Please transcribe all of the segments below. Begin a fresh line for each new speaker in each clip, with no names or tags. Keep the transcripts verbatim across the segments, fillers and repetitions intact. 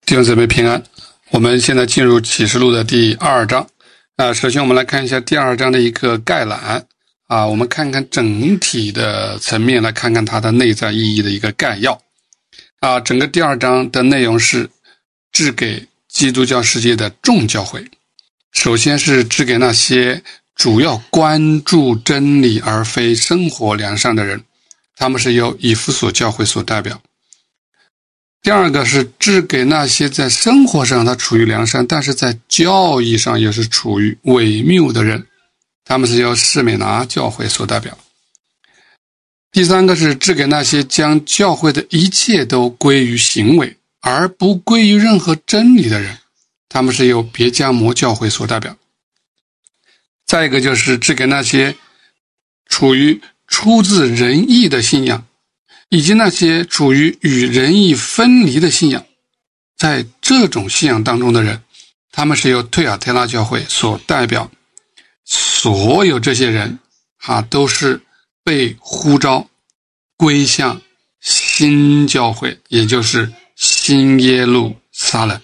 弟兄姊妹平安，我们现在进入启示录的第二章。啊，首先我们来看一下第二章的一个概览啊，我们看看整体的层面，来看看它的内在意义的一个概要。啊，整个第二章的内容是致给基督教世界的众教会。首先是致给那些主要关注真理而非生活良善的人，他们是由以弗所教会所代表。第二个是致给那些在生活上他处于良善，但是在教义上也是处于伪谬的人，他们是由士美拿教会所代表。第三个是致给那些将教会的一切都归于行为，而不归于任何真理的人，他们是由别迦摩教会所代表。再一个就是致给那些处于出自仁义的信仰，以及那些处于与仁义分离的信仰，在这种信仰当中的人，他们是由退亚特拉教会所代表。所有这些人啊，都是被呼召归向新教会，也就是新耶路撒冷。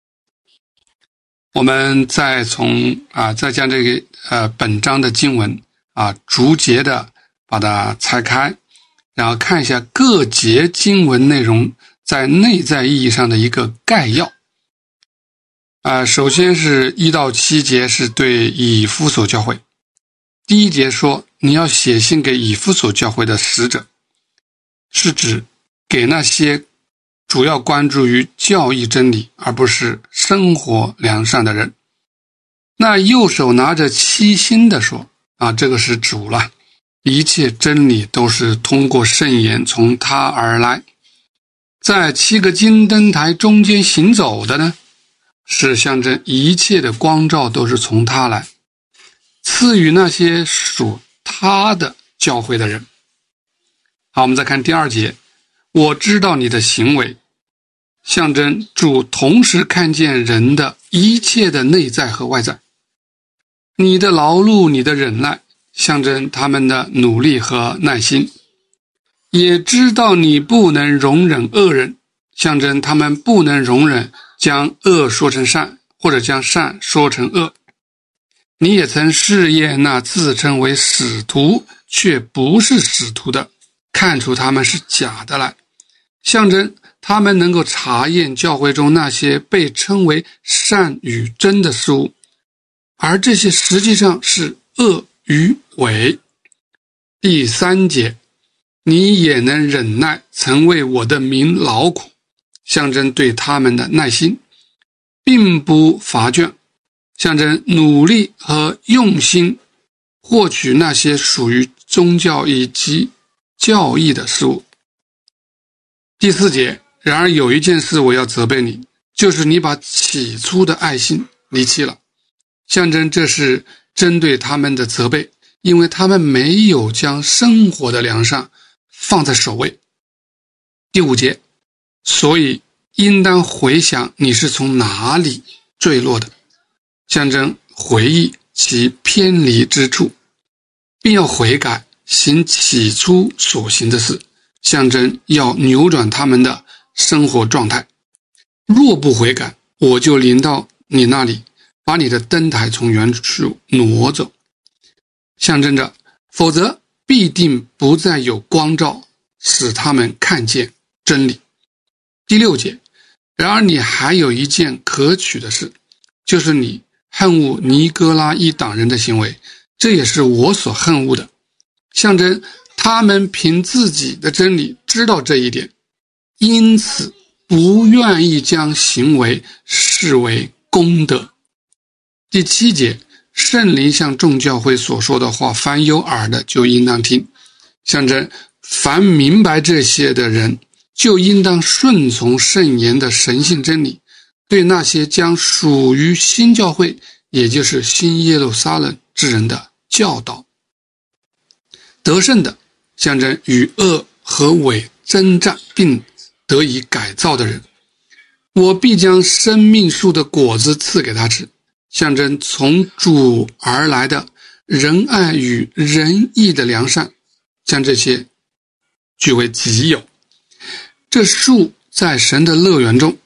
我们再从啊，再将这个呃本章的经文啊，逐节的把它拆开，然后看一下各节经文内容在内在意义上的一个概要。啊，首先是一到七节是对以弗所教会。第一节说你要写信给以弗所教会的使者，是指给那些主要关注于教义真理而不是生活良善的人。那右手拿着七星的说啊，这个是主了，一切真理都是通过圣言从他而来。在七个金灯台中间行走的呢，是象征一切的光照都是从他来，赐予那些属他的教会的人。好，我们再看第二节，我知道你的行为，象征主同时看见人的一切的内在和外在。你的劳碌，你的忍耐，象征他们的努力和耐心，也知道你不能容忍恶人，象征他们不能容忍将恶说成善，或者将善说成恶。你也曾试验那自称为使徒却不是使徒的，看出他们是假的来，象征他们能够查验教会中那些被称为善与真的事物，而这些实际上是恶与伪。第三节，你也能忍耐曾为我的名劳苦，象征对他们的耐心，并不乏倦，象征努力和用心获取那些属于宗教以及教义的事物。第四节，然而有一件事我要责备你，就是你把起初的爱心离弃了，象征这是针对他们的责备，因为他们没有将生活的良善放在首位。第五节，所以应当回想你是从哪里坠落的，象征回忆其偏离之处，并要悔改，行起初所行的事，象征要扭转他们的生活状态。若不悔改，我就临到你那里，把你的灯台从原处挪走，象征着否则必定不再有光照，使他们看见真理。第六节，然而你还有一件可取的事，就是你恨恶尼哥拉一党人的行为，这也是我所恨恶的，象征他们凭自己的真理知道这一点，因此不愿意将行为视为功德。第七节，圣灵向众教会所说的话，凡有耳的就应当听，象征凡明白这些的人就应当顺从圣言的神性真理，对那些将属于新教会，也就是新耶路撒冷之人的教导。得胜的，象征与恶和伪征战并得以改造的人，我必将生命树的果子赐给他吃，象征从主而来的仁爱与仁义的良善，将这些据为己有。这树在神的乐园中，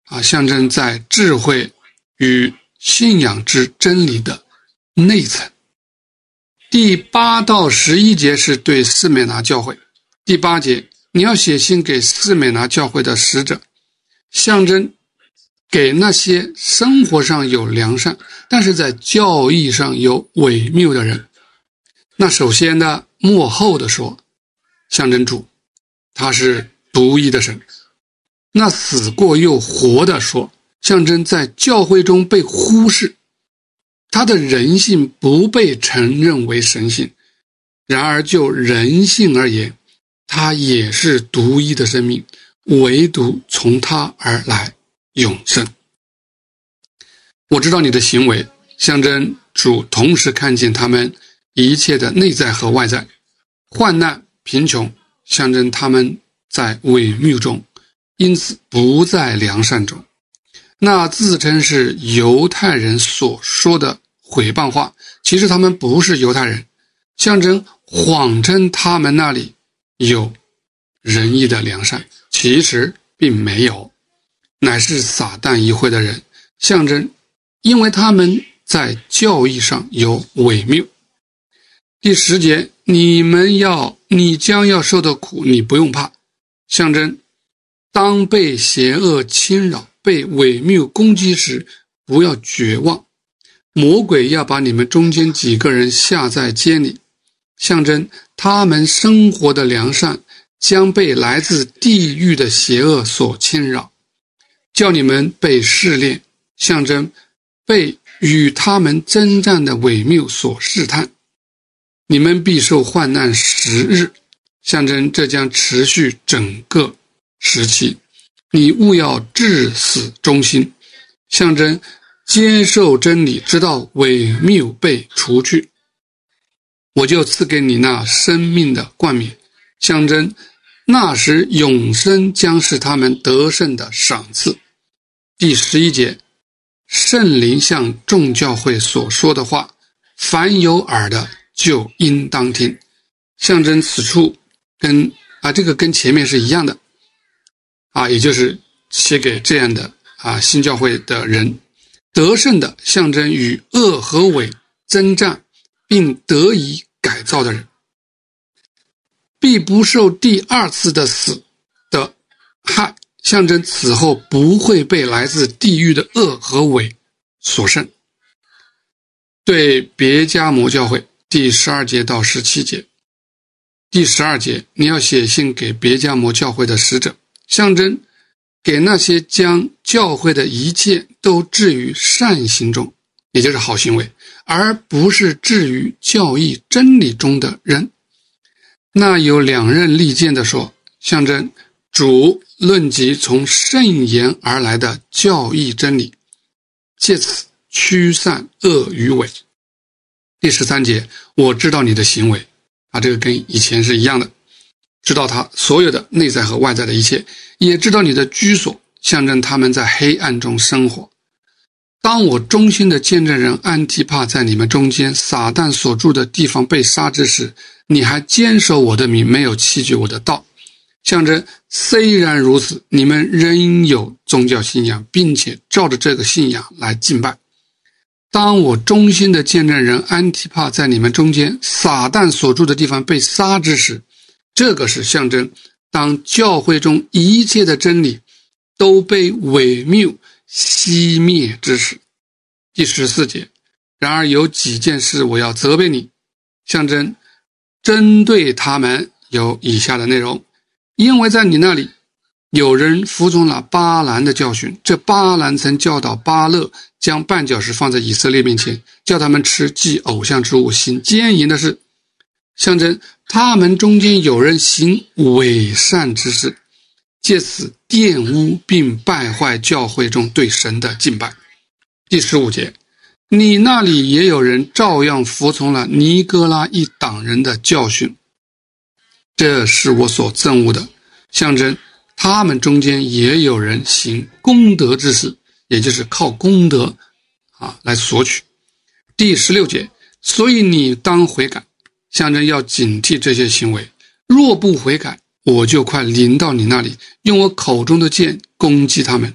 啊，象征在智慧与信仰之真理的内层。第八到十一节是对士美拿教会。第八节，你要写信给士美拿教会的使者，象征给那些生活上有良善，但是在教义上有伪谬的人。那首先呢，末后的说，象征主，他是独一的神。那死过又活的说，象征在教会中被忽视，他的人性不被承认为神性。然而就人性而言，他也是独一的生命，唯独从他而来永生。我知道你的行为，象征主同时看见他们一切的内在和外在。患难贫穷，象征他们在伪谬中，因此不在良善中。那自称是犹太人所说的毁谤话，其实他们不是犹太人，象征谎称他们那里有仁义的良善，其实并没有，乃是撒旦议会的人，象征因为他们在教义上有伪谬。第十节，你们要你将要受的苦你不用怕，象征当被邪恶侵扰，被伪谬攻击时，不要绝望。魔鬼要把你们中间几个人下在监里，象征他们生活的良善将被来自地狱的邪恶所侵扰，叫你们被试炼，象征被与他们征战的伪谬所试探。你们必受患难十日，象征这将持续整个时期。你务要至死忠心，象征接受真理，直到伪谬被除去。我就赐给你那生命的冠冕，象征那时永生将是他们得胜的赏赐。第十一节，圣灵向众教会所说的话，凡有耳的就应当听，象征此处跟啊这个跟前面是一样的啊，也就是写给这样的啊新教会的人。得胜的象征与恶和伪征战并得以改造的人，必不受第二次的死的害，象征此后不会被来自地狱的恶和伪所胜。对别迦摩教会第十二节到十七节。第十二节，你要写信给别迦摩教会的使者，象征给那些将教会的一切都置于善行中，也就是好行为，而不是置于教义真理中的人。那有两刃利剑的说，象征主论及从圣言而来的教义真理，借此驱散恶与伪。第十三节，我知道你的行为啊，这个跟以前是一样的，知道他所有的内在和外在的一切，也知道你的居所，象征他们在黑暗中生活。当我忠心的见证人安提帕在你们中间撒旦所住的地方被杀之时，你还坚守我的名，没有弃绝我的道，象征虽然如此，你们仍有宗教信仰，并且照着这个信仰来敬拜。当我忠心的见证人安提帕在你们中间撒旦所住的地方被杀之时，这个是象征当教会中一切的真理都被伪谬熄灭之时。第十四节，然而有几件事我要责备你，象征针对他们有以下的内容。因为在你那里有人服从了巴兰的教训，这巴兰曾教导巴勒将绊脚石放在以色列面前，叫他们吃祭偶像之物，行奸淫的事，象征他们中间有人行伪善之事，借此玷污并败坏教会中对神的敬拜。第十五节，你那里也有人照样服从了尼哥拉一党人的教训，这是我所憎恶的，象征他们中间也有人行功德之事，也就是靠功德啊来索取。第十六节，所以你当悔改，象征要警惕这些行为，若不悔改，我就快临到你那里，用我口中的剑攻击他们。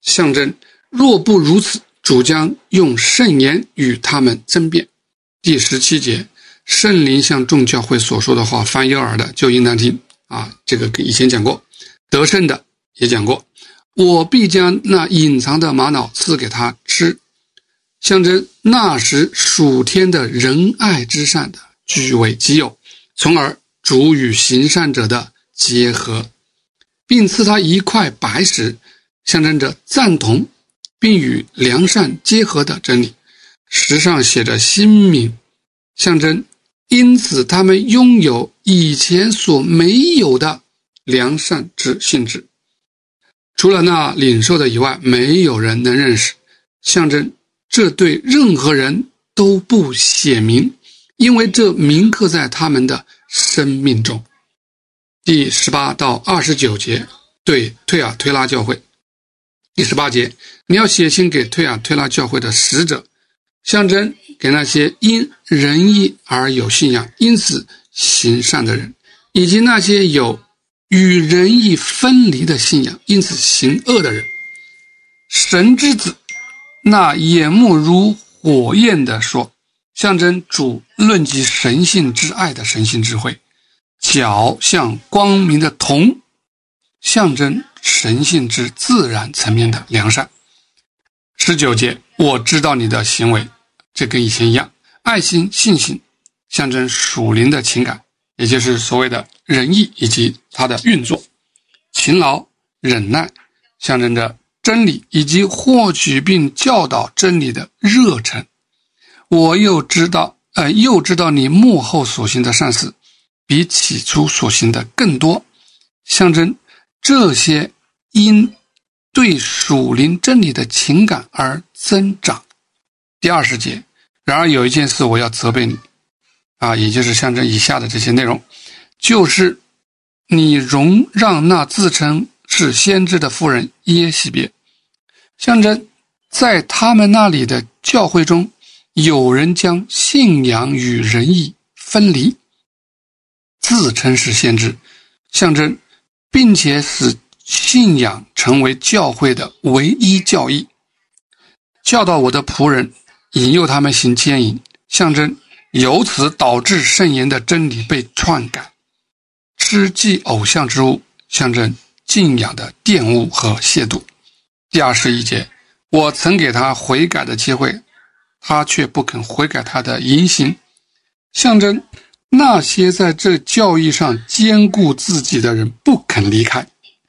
象征若不如此，主将用圣言与他们争辩。第十七节，圣灵向众教会所说的话，凡有耳的就应当听啊，这个以前讲过，得胜的也讲过，我必将那隐藏的玛瑙赐给他吃，象征那时属天的仁爱之善的据为己有，从而主与行善者的结合，并赐他一块白石，象征着赞同并与良善结合的真理。石上写着新名，象征因此他们拥有以前所没有的良善之性质，除了那领受的以外，没有人能认识，象征这对任何人都不显明，因为这铭刻在他们的生命中。第十八到二十九节，对推尔推拉教会。第十八节，你要写信给推尔推拉教会的使者，象征给那些因仁义而有信仰，因此行善的人，以及那些有与仁义分离的信仰，因此行恶的人。神之子，那眼目如火焰的说，象征主论及神性之爱的神性智慧。脚像光明的铜，象征神性之自然层面的良善。十九节，我知道你的行为，这跟以前一样，爱心、信心，象征属灵的情感，也就是所谓的仁义以及它的运作。勤劳、忍耐，象征着真理以及获取并教导真理的热忱。我又知道，呃，又知道你幕后所行的善事，比起初所行的更多，象征这些因对属灵真理的情感而增长。第二十节，然而有一件事我要责备你啊，也就是象征以下的这些内容，就是你容让那自称是先知的妇人耶洗别，象征在他们那里的教会中，有人将信仰与仁义分离，自称是先知，象征并且使信仰成为教会的唯一教义，教导我的仆人，引诱他们行奸淫，象征由此导致圣言的真理被篡改，吃祭偶像之物，象征敬仰的玷污和亵渎。第二十一节，我曾给他悔改的机会，他却不肯悔改他的淫行，象征那些在这教义上坚固自己的人不肯离开，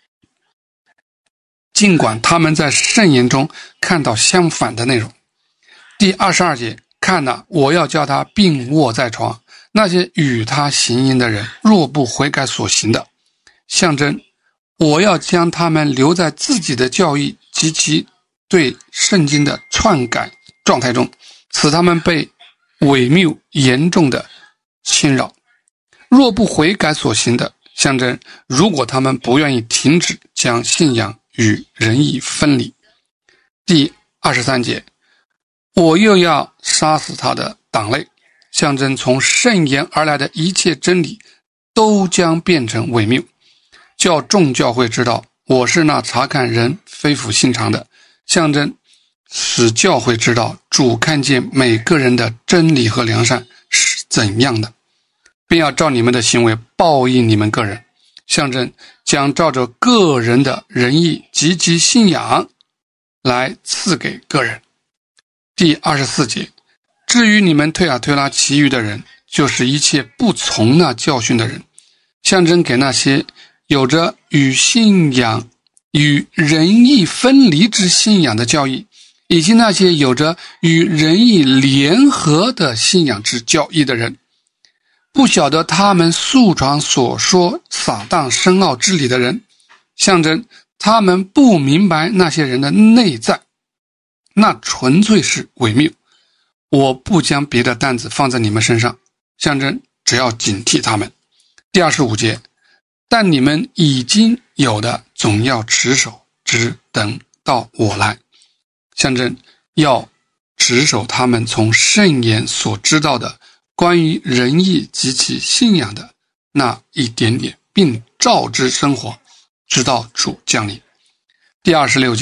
尽管他们在圣言中看到相反的内容。第二十二节，看哪，我要叫他病卧在床，那些与他行淫的人若不悔改所行的，象征我要将他们留在自己的教义及其对圣经的篡改状态中，使他们被伪谬严重的侵扰。若不悔改所行的，象征如果他们不愿意停止将信仰与仁义分离。第二十三节，我又要杀死他的党类，象征从圣言而来的一切真理都将变成伪谬，叫众教会知道我是那查看人非ful心肠的，象征使教会知道主看见每个人的真理和良善是怎样的，并要照你们的行为报应你们个人，象征将照着个人的仁义及其信仰来赐给个人。第二十四节，至于你们推尔推拉其余的人，就是一切不从那教训的人，象征给那些有着与信仰与仁义分离之信仰的教义，以及那些有着与仁义联合的信仰之教义的人，不晓得他们诉传所说撒旦深奥之理的人，象征他们不明白那些人的内在，那纯粹是伪谬。我不将别的担子放在你们身上，象征只要警惕他们。第二十五节，但你们已经有的总要持守，只等到我来，象征要持守他们从圣言所知道的关于仁义及其信仰的那一点点，并照之生活，直到主降临。第二十六节，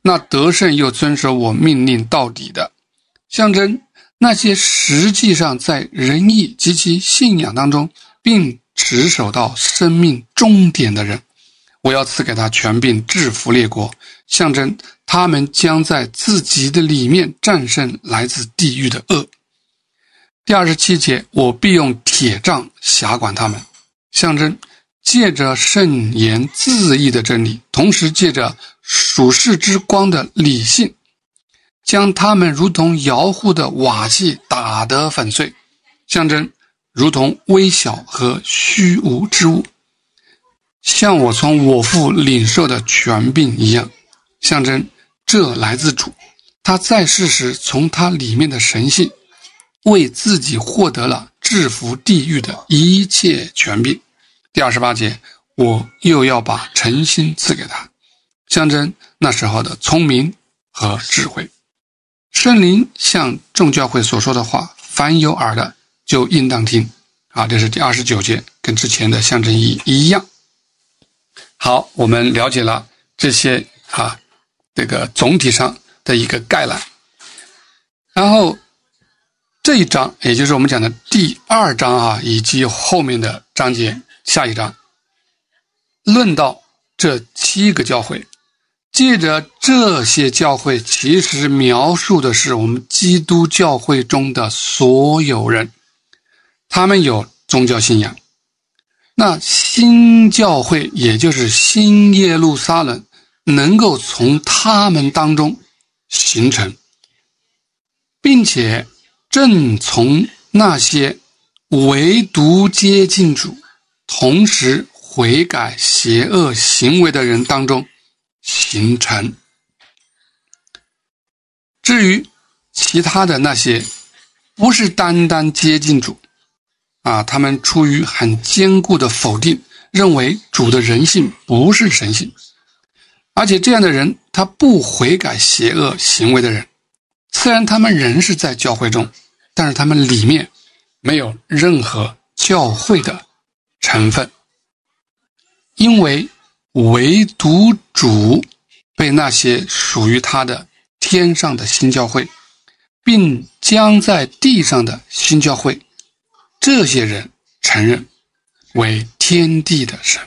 那得胜又遵守我命令到底的，象征那些实际上在仁义及其信仰当中并持守到生命终点的人，我要赐给他权柄制服列国，象征他们将在自己的里面战胜来自地狱的恶。第二十七节，我必用铁杖辖管他们，象征借着圣言自义的真理，同时借着属世之光的理性，将他们如同窑户的瓦器打得粉碎，象征如同微小和虚无之物，像我从我父领受的权柄一样，象征这来自主，他在世时从他里面的神性为自己获得了制服地狱的一切权柄。第二十八节，我又要把诚心赐给他，象征那时候的聪明和智慧。圣灵向众教会所说的话，凡有耳的就应当听啊，这是第二十九节，跟之前的象征意义一样。好，我们了解了这些啊，这个总体上的一个概览。然后这一章，也就是我们讲的第二章啊，以及后面的章节，下一章论到这七个教会，借着这些教会其实描述的是我们基督教会中的所有人，他们有宗教信仰。那新教会也就是新耶路撒冷能够从他们当中形成，并且正从那些唯独接近主同时悔改邪恶行为的人当中形成。至于其他的那些不是单单接近主啊，他们出于很坚固的否定，认为主的人性不是神性，而且这样的人他不悔改邪恶行为的人，虽然他们仍是在教会中，但是他们里面没有任何教会的成分，因为唯独主被那些属于他的天上的新教会，并将在地上的新教会，这些人承认为天地的神。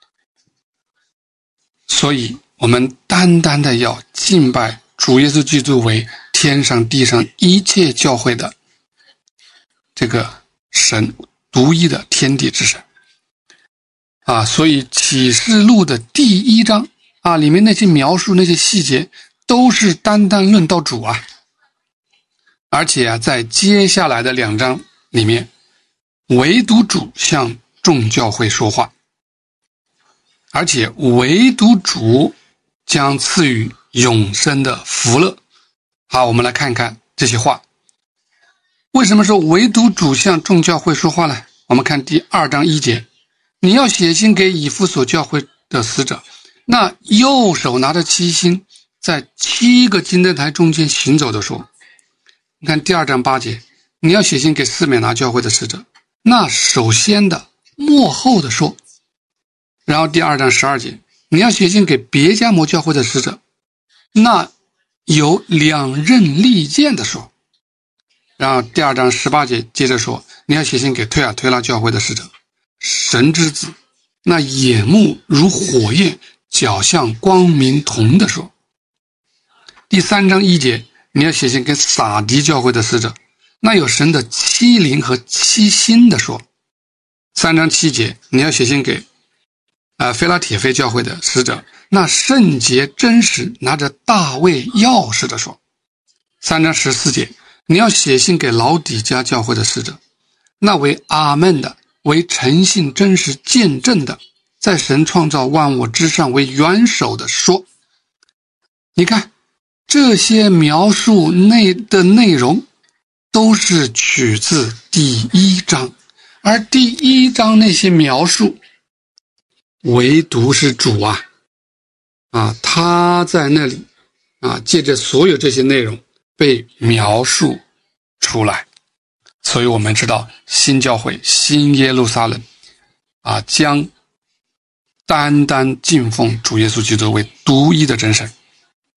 所以我们单单的要敬拜主耶稣基督为天上地上一切教会的这个神，独一的天地之神啊。所以启示录的第一章啊，里面那些描述那些细节都是单单论到主啊。而且啊，在接下来的两章里面，唯独主向众教会说话，而且唯独主将赐予永生的福乐。好，我们来看看这些话。为什么说唯独主向众教会说话呢？我们看第二章一节，你要写信给以弗所教会的使者，那右手拿着七星，在七个金灯台中间行走的说。你看第二章八节，你要写信给士美拿教会的使者，那首先的末后的说。然后第二章十二节，你要写信给别迦摩教会的使者，那有两刃利剑的说。然后第二章十八节接着说，你要写信给推尔推拉教会的使者，神之子，那眼目如火焰，脚像光明铜的说。第三章一节，你要写信给撒狄教会的使者，那有神的七灵和七星的说。三章七节，你要写信给呃菲拉铁非教会的使者，那圣洁真实拿着大卫钥匙的说。三章十四节，你要写信给老底嘉教会的使者，那为阿们的，为诚信真实见证的，在神创造万物之上为元首的说。你看这些描述内的内容都是取自第一章，而第一章那些描述唯独是主啊啊，他在那里啊，借着所有这些内容被描述出来。所以我们知道新教会新耶路撒冷啊，将单单敬奉主耶稣基督为独一的真神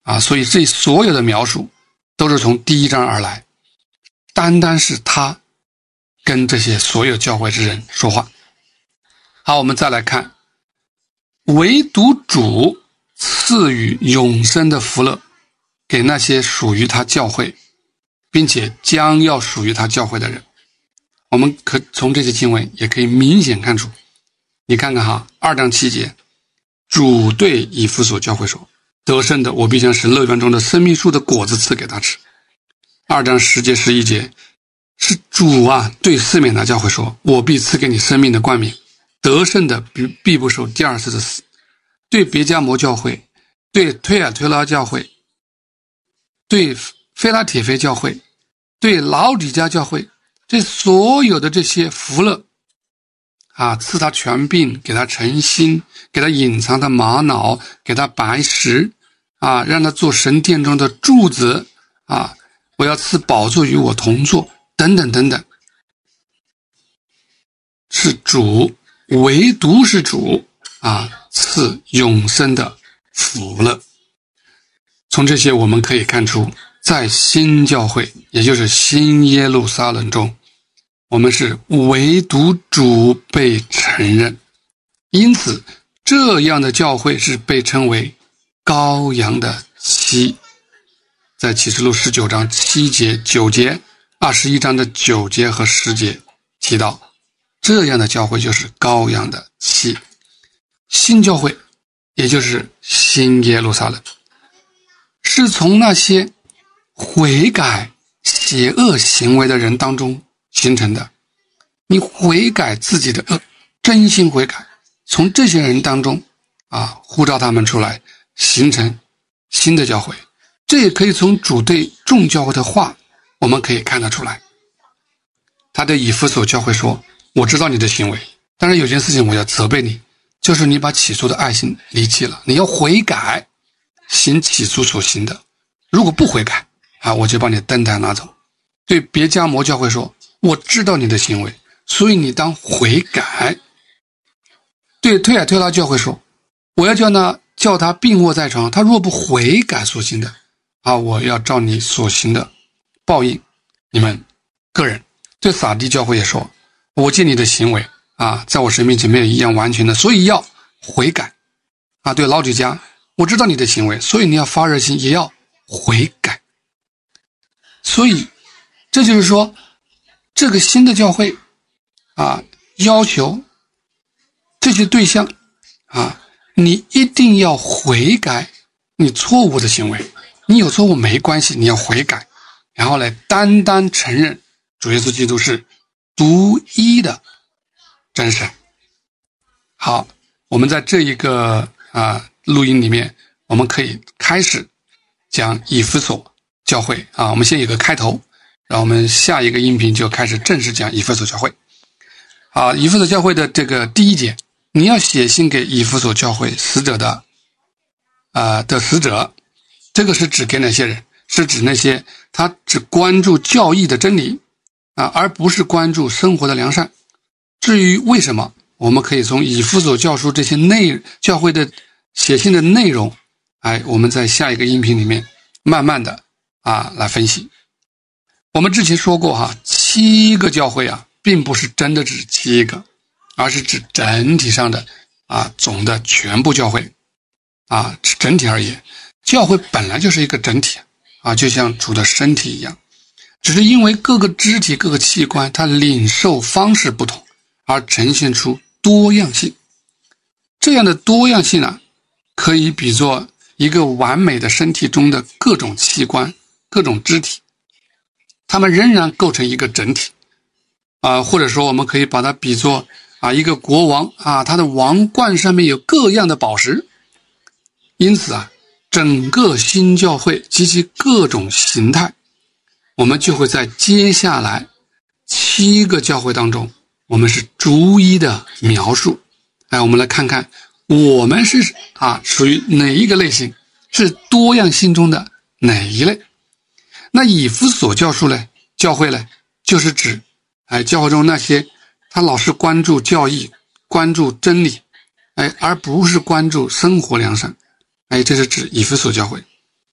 啊，所以这所有的描述都是从第一章而来，单单是他跟这些所有教会之人说话。好，我们再来看，唯独主赐予永生的福乐给那些属于他教会并且将要属于他教会的人。我们可从这些经文也可以明显看出，你看看哈，二章七节，主对以弗所教会说，得胜的我必将使乐园中的生命树的果子赐给他吃。二章十节十一节，是主啊对四面拿教会说，我必赐给你生命的冠冕，得胜的必不受第二次的死。对别迦摩教会，对推尔推拉教会，对菲拉铁非教会，对老底嘉教会，这所有的这些福乐啊，赐他权柄，给他诚心，给他隐藏的玛瑙，给他白石啊，让他做神殿中的柱子啊，我要赐宝座与我同坐，等等等等，是主，唯独是主啊，赐永生的福乐。从这些我们可以看出，在新教会，也就是新耶路撒冷中，我们是唯独主被承认，因此这样的教会是被称为羔羊的妻。在启示录十九章七节九节，二十一章的九节和十节提到，这样的教会就是羔羊的妻。新教会也就是新耶路撒冷，是从那些悔改邪恶行为的人当中形成的。你悔改自己的恶，真心悔改，从这些人当中啊，呼召他们出来，形成新的教会。这也可以从主对众教会的话我们可以看得出来。他对以弗所教会说，我知道你的行为，但是有件事情我要责备你，就是你把起初的爱心离弃了，你要悔改，行起初所行的，如果不悔改啊，我就把你灯台拿走。对别迦摩教会说，我知道你的行为，所以你当悔改。对推尔推拉教会说，我要叫那叫他病卧在床，他若不悔改所行的啊，我要照你所行的报应你们个人。对撒狄教会也说，我见你的行为啊，在我神面前没有一样完全的，所以要悔改啊。对老底嘉，我知道你的行为，所以你要发热心，也要悔改。所以这就是说，这个新的教会啊，要求这些对象啊，你一定要悔改你错误的行为。你有错误没关系，你要悔改，然后来单单承认主耶稣基督是独一的真神。好，我们在这一个啊录音里面，我们可以开始讲以弗所教会啊。我们先有个开头，然后我们下一个音频就开始正式讲以弗所教会。啊，以弗所教会的这个第一节，你要写信给以弗所教会死者的啊、呃、的死者，这个是指给哪些人？是指那些他只关注教义的真理啊，而不是关注生活的良善。至于为什么，我们可以从以弗所教书这些内教会的写信的内容，哎，我们在下一个音频里面慢慢的啊来分析。我们之前说过哈，七个教会啊，并不是真的指七个，而是指整体上的啊总的全部教会啊，整体而言，教会本来就是一个整体啊，就像主的身体一样，只是因为各个肢体各个器官它领受方式不同，而呈现出多样性。这样的多样性啊，可以比作一个完美的身体中的各种器官各种肢体，它们仍然构成一个整体啊，或者说我们可以把它比作啊一个国王啊，他的王冠上面有各样的宝石。因此啊，整个新教会及其各种形态，我们就会在接下来七个教会当中，我们是逐一的描述。哎，我们来看看我们是啊属于哪一个类型，是多样性中的哪一类。那以弗所教书呢，教会呢，就是指哎教会中那些他老是关注教义关注真理，哎而不是关注生活良善，哎这是指以弗所教会。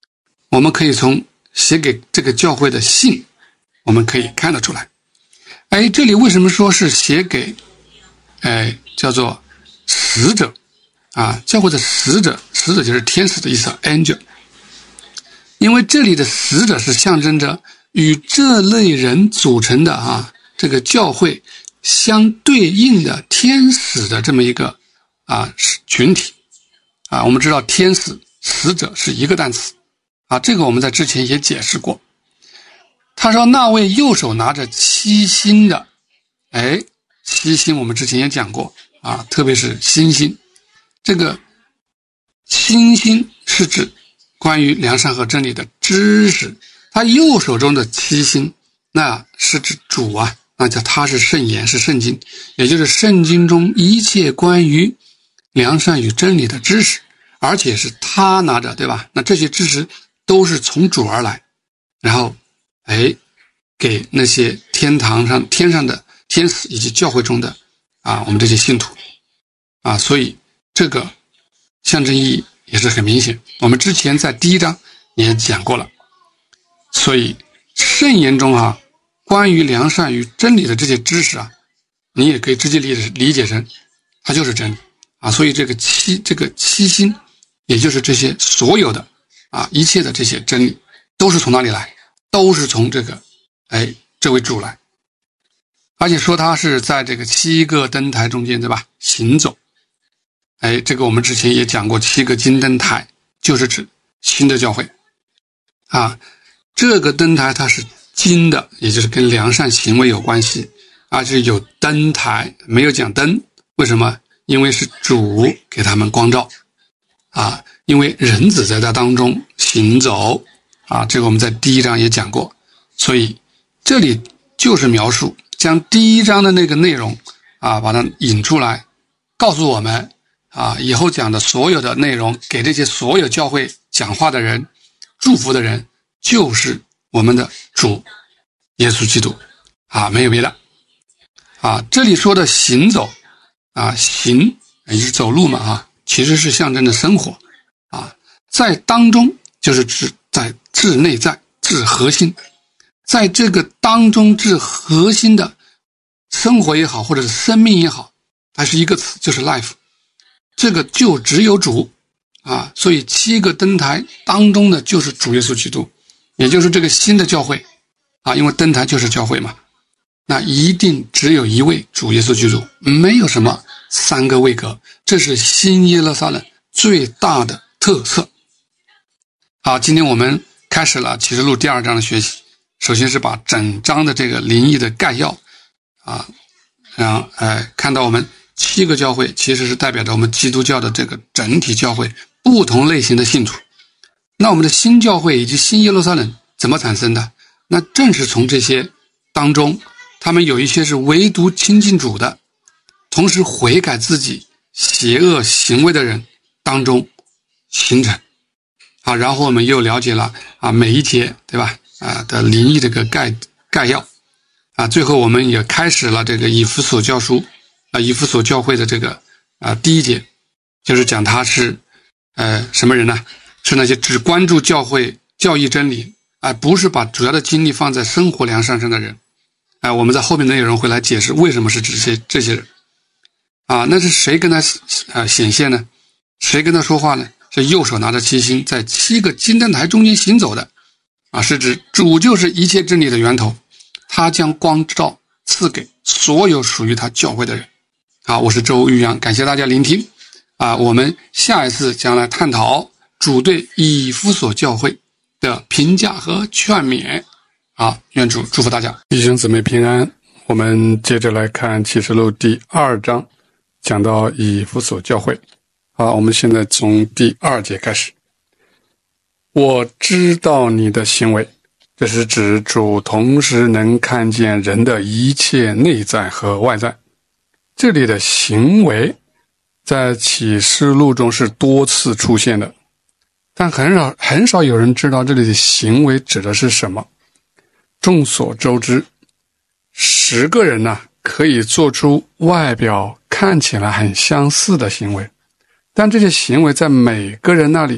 我们可以从写给这个教会的信，我们可以看得出来。哎，这里为什么说是写给，哎，叫做使者啊？教会的使者，使者就是天使的意思 ，angel。因为这里的使者是象征着与这类人组成的啊，这个教会相对应的天使的这么一个啊群体啊。我们知道天使、使者是一个单词啊，这个我们在之前也解释过。他说那位右手拿着七星的，哎，七星我们之前也讲过啊，特别是星星，这个星星是指关于良善和真理的知识，他右手中的七星那是指主啊，那叫他是圣言，是圣经，也就是圣经中一切关于良善与真理的知识，而且是他拿着，对吧？那这些知识都是从主而来，然后哎，给那些天堂上天上的天使以及教会中的啊我们这些信徒啊，所以这个象征意义也是很明显，我们之前在第一章也讲过了。所以圣言中啊，关于良善与真理的这些知识啊，你也可以直接理解理解成它就是真理啊。所以这个七这个七星，也就是这些所有的啊一切的这些真理，都是从哪里来？都是从这个哎这位主来。而且说他是在这个七个灯台中间，对吧？行走。哎，这个我们之前也讲过，七个金灯台就是指新的教会啊。这个灯台它是金的，也就是跟良善行为有关系，而且有灯台，没有讲灯。为什么？因为是主给他们光照啊，因为人子在他当中行走啊，这个我们在第一章也讲过。所以这里就是描述将第一章的那个内容啊，把它引出来，告诉我们啊，以后讲的所有的内容，给这些所有教会讲话的人、祝福的人，就是我们的主耶稣基督啊，没有别的啊。这里说的行走啊，行也是走路嘛啊，其实是象征着生活啊，在当中就是指在至内在、至核心，在这个当中至核心的生活也好，或者是生命也好，它是一个词，就是 life。这个就只有主啊，所以七个灯台当中的就是主耶稣基督，也就是这个新的教会啊，因为灯台就是教会嘛，那一定只有一位主耶稣基督，没有什么三个位格，这是新耶路撒冷最大的特色。好，今天我们开始了启示录第二章的学习，首先是把整章的这个灵异的概要啊，然后哎看到我们七个教会其实是代表着我们基督教的这个整体教会不同类型的信徒。那我们的新教会以及新耶路撒冷怎么产生的？那正是从这些当中，他们有一些是唯独亲近主的，同时悔改自己邪恶行为的人当中形成。好，然后我们又了解了啊每一节对吧啊的灵异这个概概要啊，最后我们也开始了这个以弗所教书啊，以弗所教会的这个啊第一节，就是讲他是呃什么人呢？是那些只关注教会教义真理，而、啊、不是把主要的精力放在生活良善上的人。啊、呃，我们在后面的内容会来解释为什么是这些这些人。啊，那是谁跟他啊、呃、显现呢？谁跟他说话呢？是右手拿着七星，在七个金灯台中间行走的。啊，是指主就是一切真理的源头，他将光照赐给所有属于他教会的人。好，我是周玉阳，感谢大家聆听。啊，我们下一次将来探讨主对以弗所教会的评价和劝勉。好，愿主祝福大家，弟兄姊妹平安。我们接着来看启示录第二章，讲到以弗所教会。好，我们现在从第二节开始。我知道你的行为，这是指主同时能看见人的一切内在和外在。这里的行为在启示录中是多次出现的，但很少很少有人知道这里的行为指的是什么。众所周知，十个人呢可以做出外表看起来很相似的行为，但这些行为在每个人那里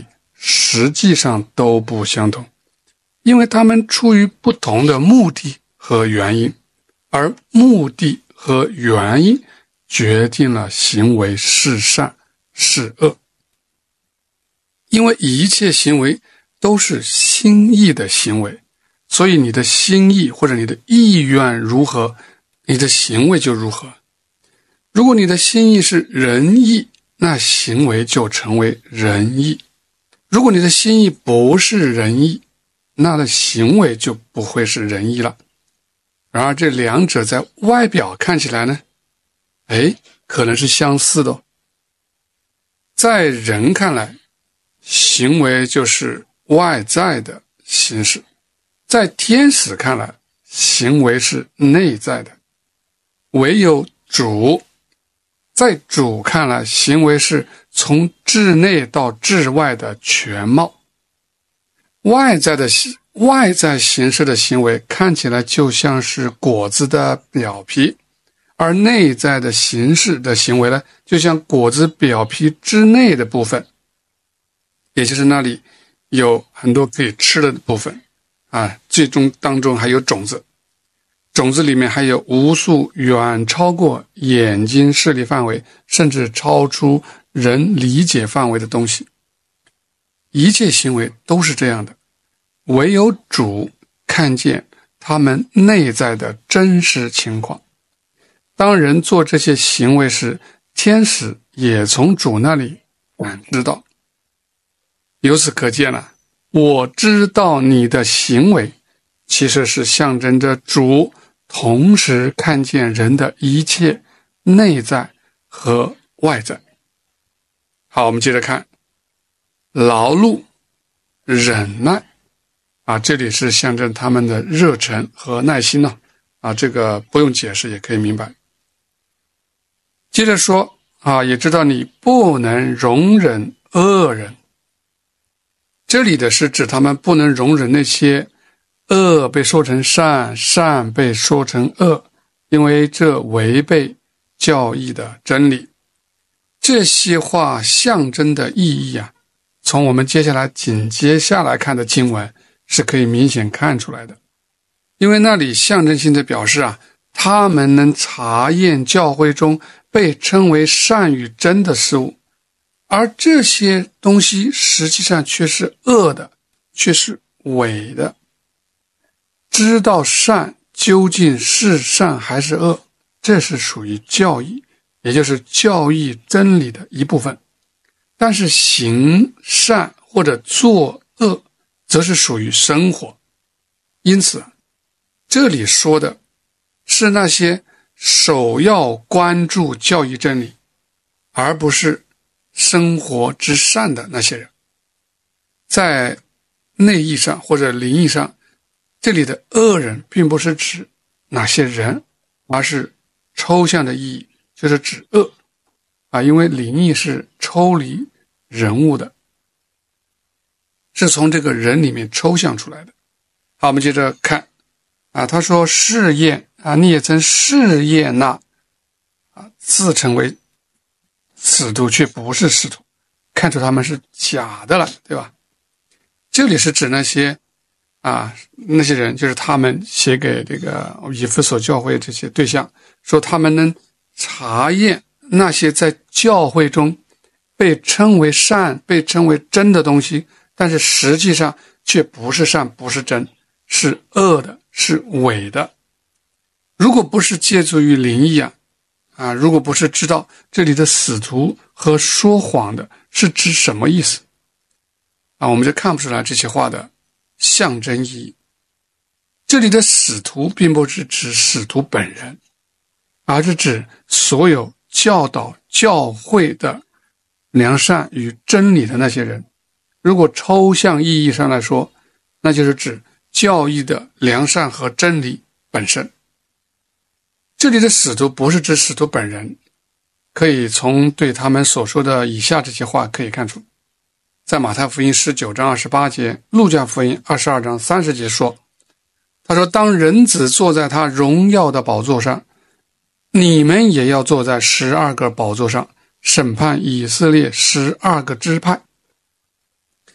实际上都不相同，因为他们出于不同的目的和原因，而目的和原因决定了行为是善是恶。因为一切行为都是心意的行为，所以你的心意或者你的意愿如何，你的行为就如何。如果你的心意是仁义，那行为就成为仁义；如果你的心意不是仁义，那的行为就不会是仁义了。然而这两者在外表看起来呢，哎，可能是相似的哦。在人看来，行为就是外在的形式，在天使看来，行为是内在的。唯有主，在主看来，行为是从至内到至外的全貌。外在的外在形式的行为看起来就像是果子的表皮，而内在的形式的行为呢，就像果子表皮之内的部分，也就是那里有很多可以吃的部分啊，最终当中还有种子，种子里面还有无数远超过眼睛视力范围，甚至超出人理解范围的东西。一切行为都是这样的，唯有主看见他们内在的真实情况。当人做这些行为时，天使也从主那里感知到。由此可见了，我知道你的行为其实是象征着主同时看见人的一切内在和外在。好，我们接着看劳碌、忍耐啊，这里是象征他们的热忱和耐心呢啊，这个不用解释也可以明白。接着说啊，也知道你不能容忍恶人。这里的是指他们不能容忍那些恶被说成善，善被说成恶，因为这违背教义的真理。这些话象征的意义啊，从我们接下来紧接下来看的经文是可以明显看出来的。因为那里象征性的表示啊，他们能查验教会中被称为善与真的事物，而这些东西实际上却是恶的，却是伪的。知道善究竟是善还是恶，这是属于教义，也就是教义真理的一部分。但是行善或者作恶则是属于生活。因此这里说的是那些首要关注教义真理，而不是生活之善的那些人。在内意上或者灵意上，这里的恶人并不是指哪些人，而是抽象的意义，就是指恶啊，因为灵意是抽离人物的，是从这个人里面抽象出来的。好，我们接着看啊，他说试验啊，你也曾试验那啊，自称为使徒却不是使徒，看出他们是假的了，对吧？这里是指那些啊那些人，就是他们写给这个以弗所教会这些对象，说他们能查验那些在教会中被称为善、被称为真的东西，但是实际上却不是善，不是真，是恶的，是伪的。如果不是借助于灵意啊啊，如果不是知道这里的使徒和说谎的是指什么意思啊，我们就看不出来这些话的象征意义。这里的使徒并不是指使徒本人，而是指所有教导教会的良善与真理的那些人。如果抽象意义上来说，那就是指教义的良善和真理本身。这里的使徒不是指使徒本人，可以从对他们所说的以下这些话可以看出。在马太福音十九章二十八节，路加福音二十二章三十节说，他说当人子坐在他荣耀的宝座上，你们也要坐在十二个宝座上，审判以色列十二个支派。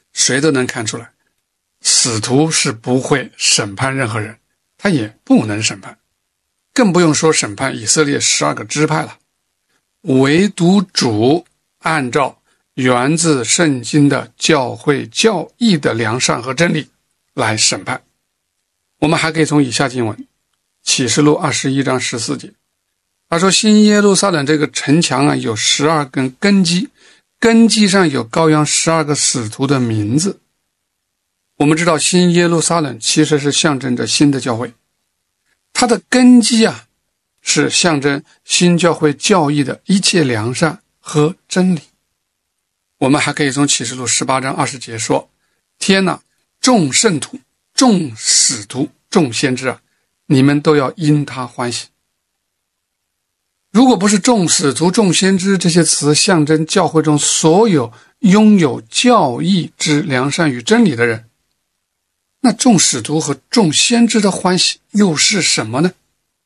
谁都能看出来，使徒是不会审判任何人，他也不能审判，更不用说审判以色列十二个支派了。唯独主按照源自圣经的教会教义的良善和真理来审判。我们还可以从以下经文启示录二十一章十四节，他说新耶路撒冷这个城墙啊，有十二根根基，根基上有羔羊十二个使徒的名字。我们知道新耶路撒冷其实是象征着新的教会，它的根基啊是象征新教会教义的一切良善和真理。我们还可以从启示录十八章二十节说，天哪，众圣徒、众使徒、众先知啊，你们都要因他欢喜。如果不是众使徒、众先知这些词象征教会中所有拥有教义之良善与真理的人，那众使徒和众先知的欢喜又是什么呢？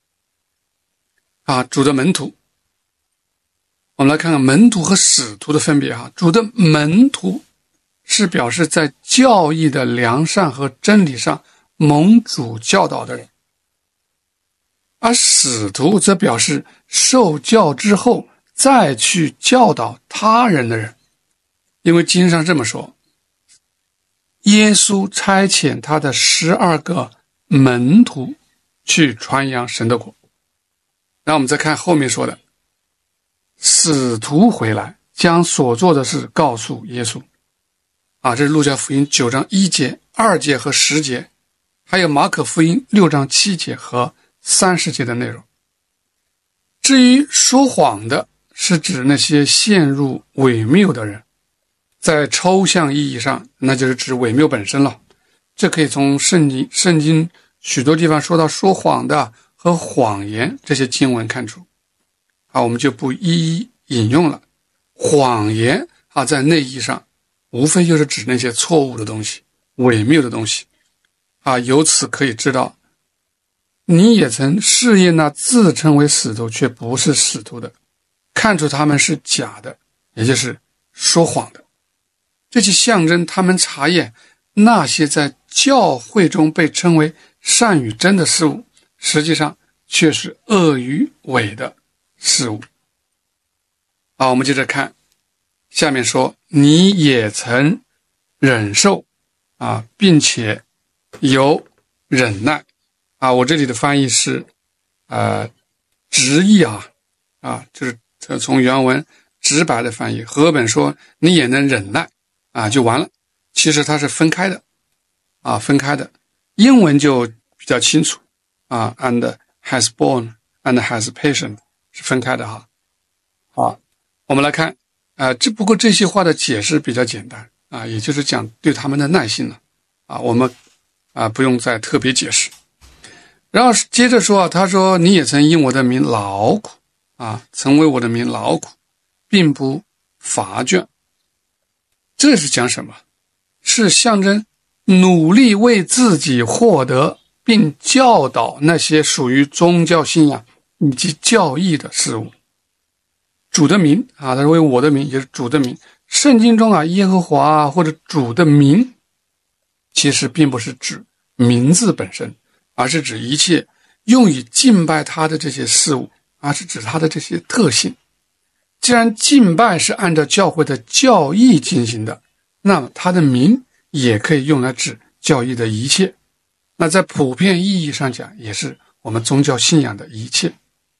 啊，主的门徒，我们来看看门徒和使徒的分别哈。主的门徒是表示在教义的良善和真理上蒙主教导的人，而使徒则表示受教之后再去教导他人的人。因为经上这么说，耶稣差遣他的十二个门徒去传扬神的国。那我们再看后面说的，使徒回来将所做的事告诉耶稣。啊，这是路加福音九章一节、二节和十节，还有马可福音六章七节和三十节的内容。至于说谎的，是指那些陷入伪谬的人，在抽象意义上，那就是指伪谬本身了。这可以从圣经圣经许多地方说到说谎的和谎言这些经文看出。啊，我们就不一一引用了。谎言啊，在内意上无非就是指那些错误的东西、伪谬的东西。啊，由此可以知道，你也曾试验那自称为使徒却不是使徒的，看出他们是假的，也就是说谎的。这就象征他们查验那些在教会中被称为善与真的事物，实际上却是恶与伪的事物。好，我们接着看下面说，你也曾忍受啊，并且有忍耐啊。我这里的翻译是呃直译啊啊，就是从原文直白的翻译。和合本说你也能忍耐啊，就完了。其实它是分开的啊，分开的。英文就比较清楚啊 ，and has borne and has patient 是分开的哈。好，我们来看啊，这不过这些话的解释比较简单啊，也就是讲对他们的耐心了啊，我们啊不用再特别解释。然后接着说啊，他说你也曾因我的名劳苦啊，曾为我的名劳苦，并不乏倦。这是讲什么？是象征努力为自己获得并教导那些属于宗教信仰以及教义的事物。主的名啊，他说为我的名，也是主的名。圣经中啊，耶和华啊或者主的名，其实并不是指名字本身，而是指一切用以敬拜他的这些事物，而是指他的这些特性。既然敬拜是按照教会的教义进行的，那么他的名也可以用来指教义的一切。那在普遍意义上讲，也是我们宗教信仰的一切。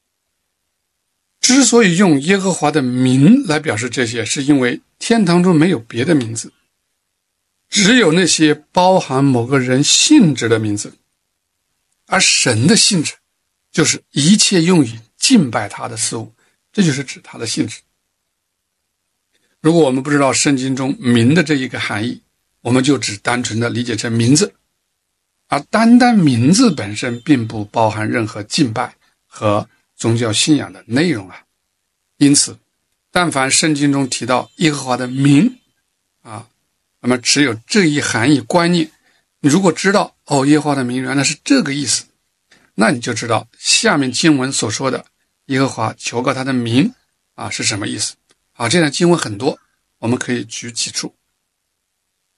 之所以用耶和华的名来表示这些，是因为天堂中没有别的名字，只有那些包含某个人性质的名字。而神的性质就是一切用以敬拜他的事物，这就是指他的性质。如果我们不知道圣经中名的这一个含义，我们就只单纯的理解成名字，而单单名字本身并不包含任何敬拜和宗教信仰的内容啊。因此但凡圣经中提到耶和华的名啊，那么只有这一含义观念，你如果知道哦，耶和华的名原来是这个意思，那你就知道下面经文所说的耶和华求告他的名啊是什么意思啊。这样的经文很多，我们可以举几处。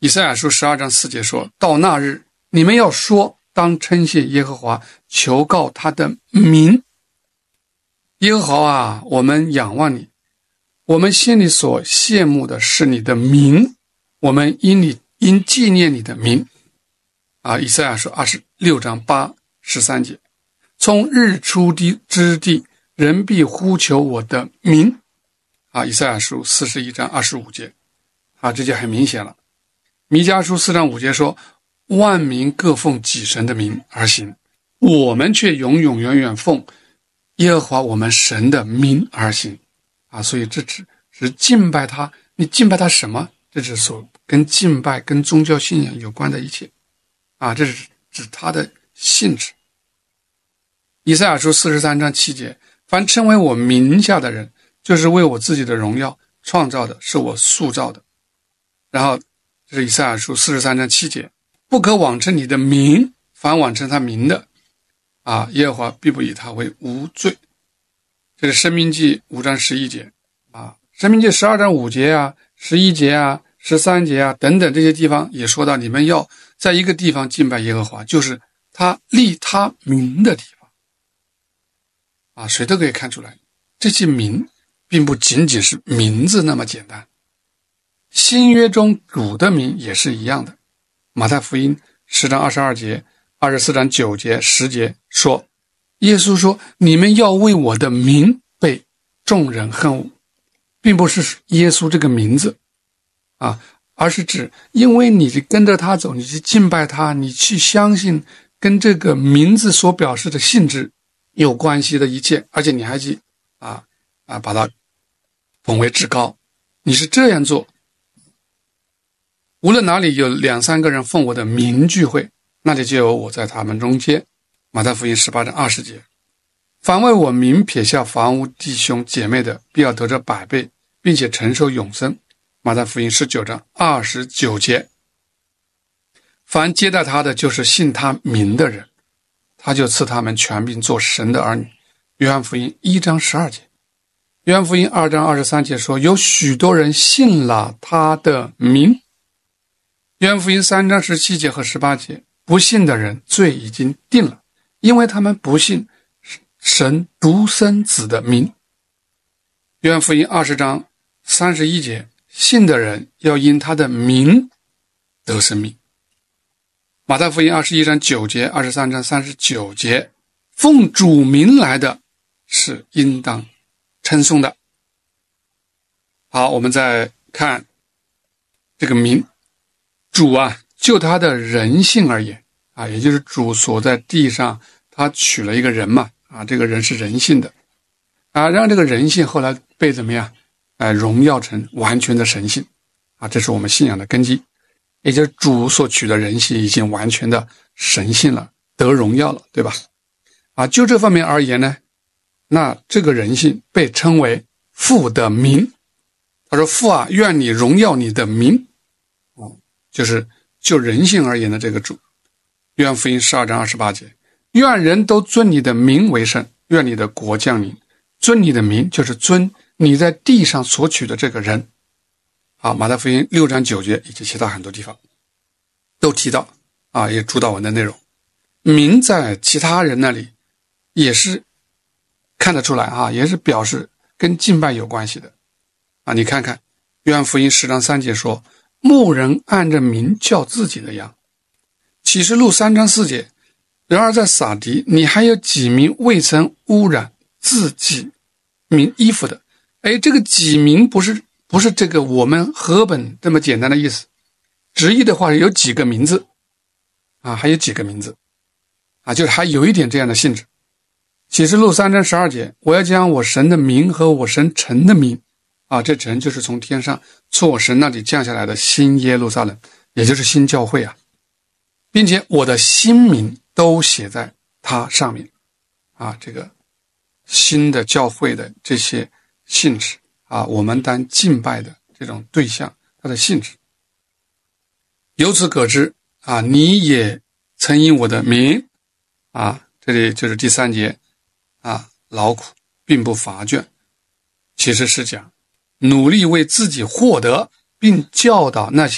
以赛亚书十二章四节说，到那日，你们要说，当称谢耶和华，求告他的名。耶和华啊，我们仰望你，我们心里所羡慕的是你的名，我们因你因纪念你的名。啊，以赛亚书二十六章八十三节，从日出的之地，人必呼求我的名。啊，以赛亚书四十一章二十五节，啊，这就很明显了。弥迦书四章五节说，万民各奉己神的名而行，我们却永永远远奉耶和华我们神的名而行。啊，所以这只是敬拜他，你敬拜他什么？这是所跟敬拜跟宗教信仰有关的一切。啊，这是指他的性质。以赛亚书四十三章七节，凡称为我名下的人，就是为我自己的荣耀创造的，是我塑造的。然后这是以赛亚书四十三章七节，不可妄称你的名，凡妄称他名的，啊，耶和华必不以他为无罪。这是申命记五章十一节，啊，申命记十二章五节啊，十一节啊，十三节啊等等，这些地方也说到，你们要在一个地方敬拜耶和华，就是他立他名的地方。啊，谁都可以看出来，这些名并不仅仅是名字那么简单。新约中主的名也是一样的。马太福音十章二十二节，二十四章九节、十节说，耶稣说，你们要为我的名被众人恨恶，并不是耶稣这个名字啊，而是指因为你跟着他走，你去敬拜他，你去相信跟这个名字所表示的性质有关系的一切，而且你还去啊啊把它捧为至高，你是这样做。无论哪里有两三个人奉我的名聚会，那里就有我在他们中间。马太福音十八章二十节，凡为我名撇下房屋弟兄姐妹的，必要得着百倍，并且承受永生。马太福音十九章二十九节，凡接待他的，就是信他名的人，他就赐他们权柄做神的儿女。约翰福音一章十二节，约翰福音二章二十三节说，有许多人信了他的名。约翰福音三章十七节和十八节，不信的人罪已经定了，因为他们不信神独生子的名。约翰福音二十章三十一节，信的人要因他的名得生命。马太福音二十一章九节，二十三章三十九节，奉主名来的是应当称颂的。好，我们再看这个名。主啊，就他的人性而言啊，也就是主所在地上，他取了一个人嘛，啊，这个人是人性的啊，让这个人性后来被怎么样，哎、呃，荣耀成完全的神性啊，这是我们信仰的根基，也就是主所取的人性已经完全的神性了，得荣耀了，对吧？啊，就这方面而言呢，那这个人性被称为父的名。他说：“父啊，愿你荣耀你的名。”哦，就是就人性而言的这个主。约翰福音十二章二十八节，愿人都尊你的名为圣，愿你的国降临。尊你的名就是尊你在地上所取的这个人。好，马太福音六章九节以及其他很多地方都提到啊，也主导文的内容。名在其他人那里也是看得出来啊，也是表示跟敬拜有关系的啊。你看看约翰福音十章三节说，牧人按着名叫自己的羊。启示录三章四节，然而在撒狄，你还有几名未曾污染自己名衣服的。哎，这个几名不是不是这个我们和本这么简单的意思，直译的话有几个名字啊，还有几个名字啊，就是还有一点这样的性质。启示录三章十二节，我要将我神的名和我神城的名啊，这城就是从天上从我神那里降下来的新耶路撒冷，也就是新教会啊，并且我的新名都写在它上面啊，这个新的教会的这些性质啊，我们当敬拜的这种对象，它的性质。由此可知啊，你也曾因我的名啊，这里就是第三节啊，劳苦并不乏倦，其实是讲努力为自己获得，并教导那些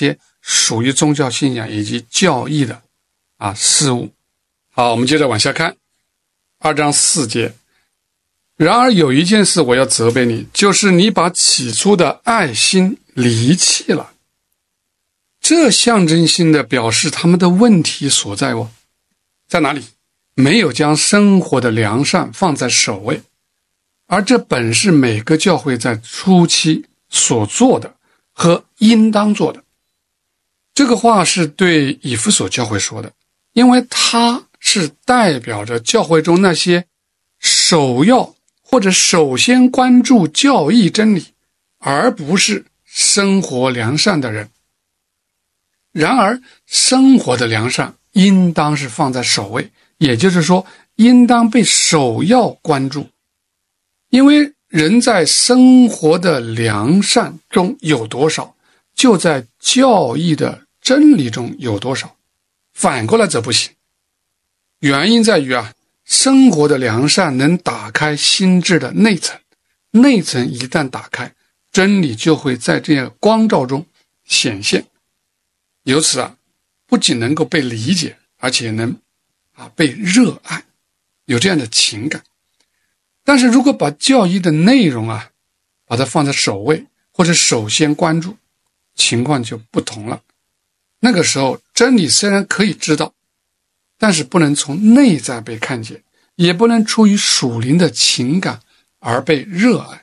属于宗教信仰以及教义的啊事物。好，我们接着往下看二章四节。然而有一件事我要责备你，就是你把起初的爱心离弃了。这象征性的表示他们的问题所在哦，在哪里？没有将生活的良善放在首位，而这本是每个教会在初期所做的和应当做的。这个话是对以弗所教会说的，因为它是代表着教会中那些首要或者首先关注教义真理，而不是生活良善的人。然而，生活的良善应当是放在首位，也就是说，应当被首要关注。因为人在生活的良善中有多少，就在教义的真理中有多少，反过来则不行。原因在于啊，生活的良善能打开心智的内层，内层一旦打开，真理就会在这样光照中显现。由此啊，不仅能够被理解，而且能啊被热爱，有这样的情感。但是如果把教义的内容啊，把它放在首位或者首先关注，情况就不同了。那个时候，真理虽然可以知道，但是不能从内在被看见，也不能出于属灵的情感而被热爱。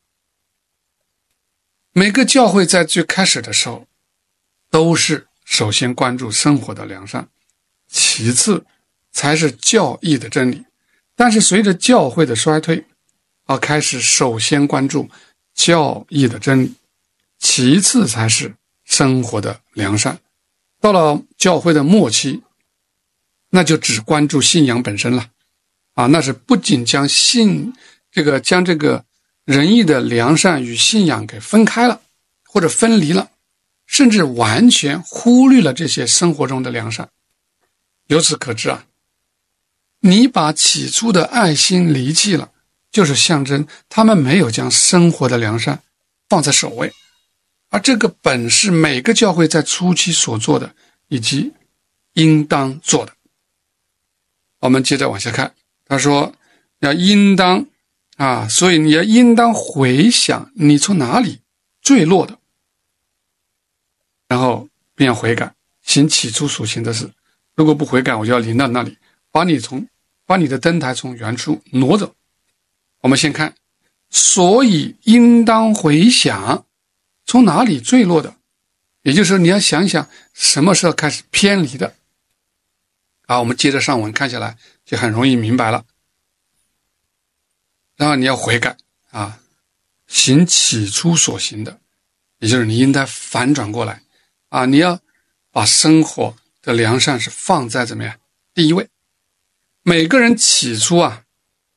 每个教会在最开始的时候，都是首先关注生活的良善，其次才是教义的真理。但是随着教会的衰退，而开始首先关注教义的真理，其次才是生活的良善。到了教会的末期，那就只关注信仰本身了啊，那是不仅将信这个将这个仁义的良善与信仰给分开了，或者分离了，甚至完全忽略了这些生活中的良善。由此可知啊，你把起初的爱心离弃了，就是象征他们没有将生活的良善放在首位，而这个本是每个教会在初期所做的，以及应当做的。我们接着往下看，他说要应当啊，所以你要应当回想你从哪里坠落的，然后并要悔改，行起初所行的事。如果不悔改，我就要临到那里，把你从把你的灯台从原处挪走。我们先看，所以应当回想从哪里坠落的，也就是说你要想想什么时候开始偏离的。好，我们接着上文看下来就很容易明白了。然后你要悔改啊，行起初所行的，也就是你应该反转过来啊，你要把生活的良善是放在怎么样第一位。每个人起初啊，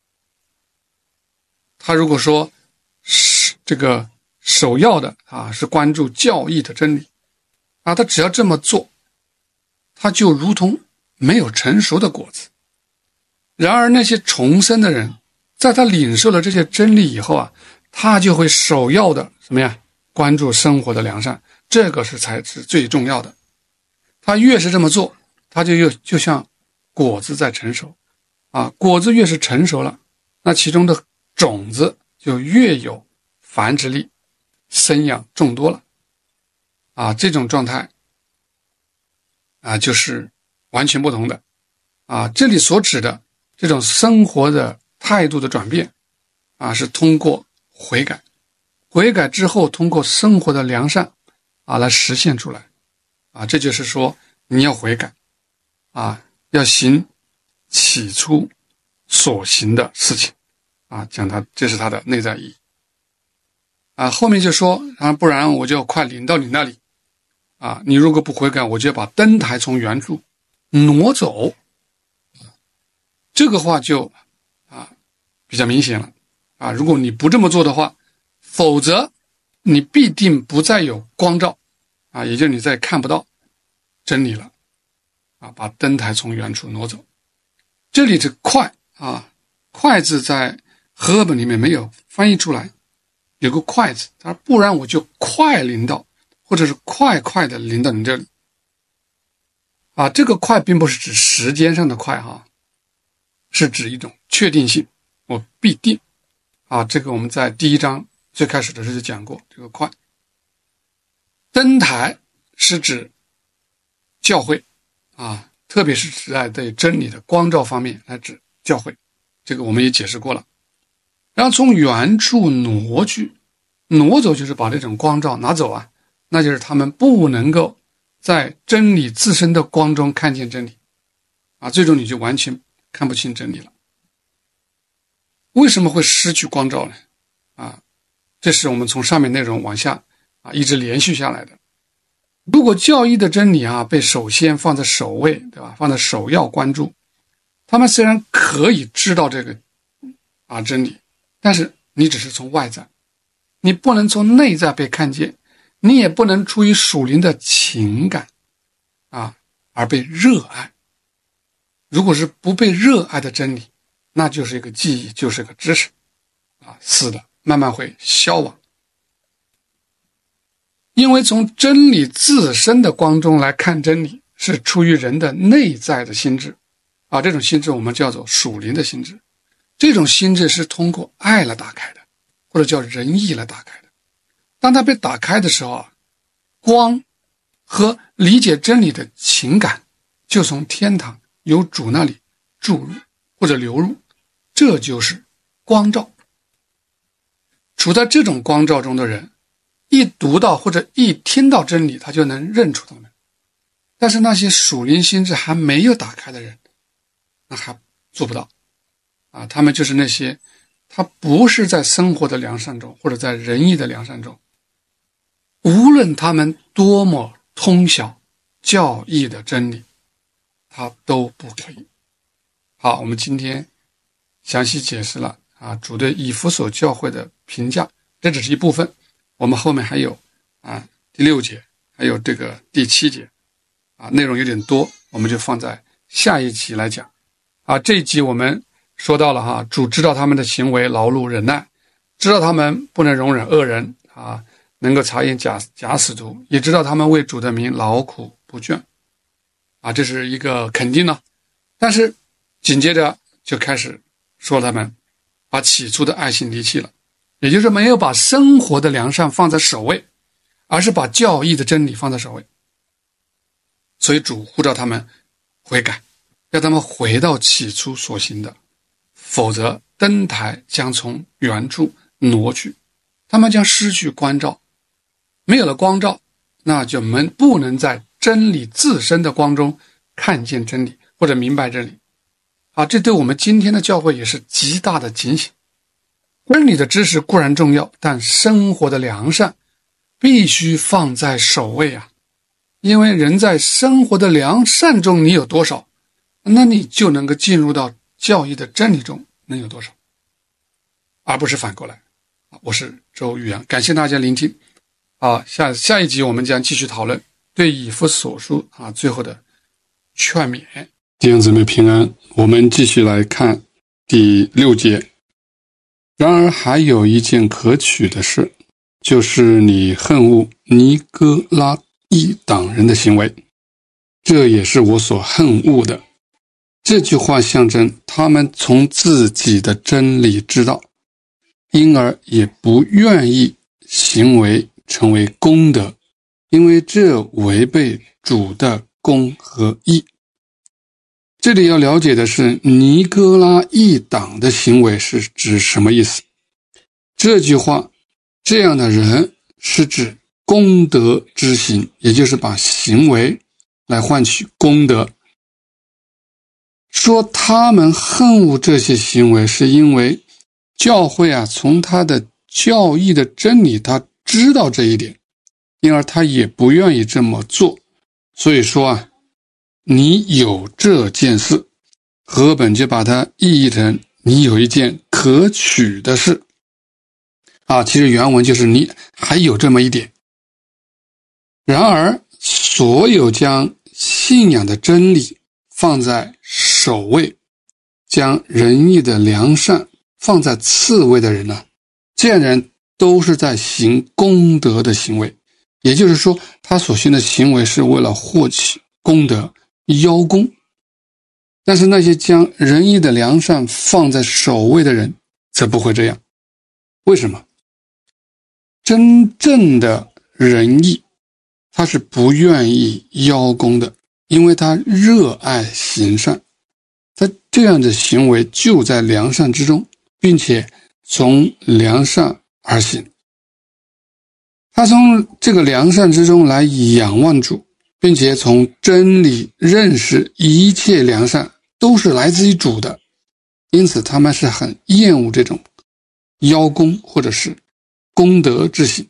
他如果说是这个首要的啊是关注教义的真理啊，他只要这么做，他就如同没有成熟的果子。然而那些重生的人，在他领受了这些真理以后啊，他就会首要的什么呀？关注生活的良善，这个是才是最重要的。他越是这么做，他就又就像果子在成熟啊，果子越是成熟了，那其中的种子就越有繁殖力，生养众多了啊，这种状态啊就是完全不同的啊。这里所指的这种生活的态度的转变啊，是通过悔改，悔改之后通过生活的良善啊来实现出来啊。这就是说你要悔改啊，要行起初所行的事情啊，讲它这是它的内在意义啊。后面就说啊，不然我就快领到你那里啊，你如果不悔改，我就要把灯台从原处挪走。这个话就啊比较明显了啊，如果你不这么做的话，否则你必定不再有光照啊，也就是你再看不到真理了啊，把灯台从原处挪走。这里的快啊，快字在和合本里面没有翻译出来，有个快字，他说不然我就快临到， 或者是快快的临到你这里。啊，这个快并不是指时间上的快哈，是指一种确定性，我必定。啊，这个我们在第一章最开始的时候就讲过，这个快。登台是指教会啊，特别是指在对真理的光照方面来指教会，这个我们也解释过了。然后从原处挪去，挪走就是把这种光照拿走啊，那就是他们不能够在真理自身的光中看见真理啊，最终你就完全看不清真理了。为什么会失去光照呢？啊，这是我们从上面内容往下啊一直连续下来的。如果教义的真理啊被首先放在首位，对吧？放在首要关注，他们虽然可以知道这个啊真理，但是你只是从外在，你不能从内在被看见，你也不能出于属灵的情感啊而被热爱。如果是不被热爱的真理，那就是一个记忆，就是个知识啊，死的慢慢会消亡。因为从真理自身的光中来看真理，是出于人的内在的心智啊，这种心智我们叫做属灵的心智。这种心智是通过爱来打开的，或者叫仁义来打开的。当它被打开的时候啊，光和理解真理的情感就从天堂由主那里注入或者流入，这就是光照。处在这种光照中的人，一读到或者一听到真理，他就能认出他们。但是那些属灵心智还没有打开的人，那还做不到啊。他们就是那些他不是在生活的良善中，或者在仁义的良善中，无论他们多么通晓教义的真理，他都不可以。好，我们今天详细解释了啊主对以弗所教会的评价，这只是一部分，我们后面还有啊第六节，还有这个第七节啊，内容有点多，我们就放在下一集来讲啊。这一集我们说到了哈，主知道他们的行为劳碌忍耐，知道他们不能容忍恶人啊，能够查验假假使徒，也知道他们为主的名劳苦不倦啊，这是一个肯定呢。但是紧接着就开始说他们把起初的爱心离弃了，也就是没有把生活的良善放在首位，而是把教义的真理放在首位。所以主呼召他们悔改，让他们回到起初所行的，否则灯台将从原处挪去，他们将失去光照。没有了光照，那就们不能在真理自身的光中看见真理或者明白真理啊，这对我们今天的教会也是极大的警醒。真理的知识固然重要，但生活的良善必须放在首位啊！因为人在生活的良善中你有多少，那你就能够进入到教义的真理中能有多少，而不是反过来。我是周玉阳，感谢大家聆听。好，下下一集我们将继续讨论对以弗所书啊最后的劝勉。弟兄姊妹平安，我们继续来看第六节。然而还有一件可取的事，就是你恨恶尼哥拉一党人的行为，这也是我所恨恶的。这句话象征他们从自己的真理知道，因而也不愿意行为成为功德，因为这违背主的公和义。这里要了解的是尼哥拉一党的行为是指什么意思？这句话，这样的人是指功德之行，也就是把行为来换取功德。说他们恨恶这些行为，是因为教会啊，从他的教义的真理，他知道这一点，因而他也不愿意这么做。所以说啊，你有这件事，和本就把它意译成你有一件可取的事啊，其实原文就是你还有这么一点。然而所有将信仰的真理放在首位，将仁义的良善放在次位的人呢、啊，这样的人都是在行功德的行为， 也就是说，他所行的行为是为了获取功德、邀功。但是那些将仁义的良善放在首位的人，则不会这样。为什么？真正的仁义，他是不愿意邀功的，因为他热爱行善，他这样的行为就在良善之中，并且从良善而行。他从这个良善之中来仰望主，并且从真理认识一切良善都是来自于主的，因此他们是很厌恶这种邀功或者是功德之行。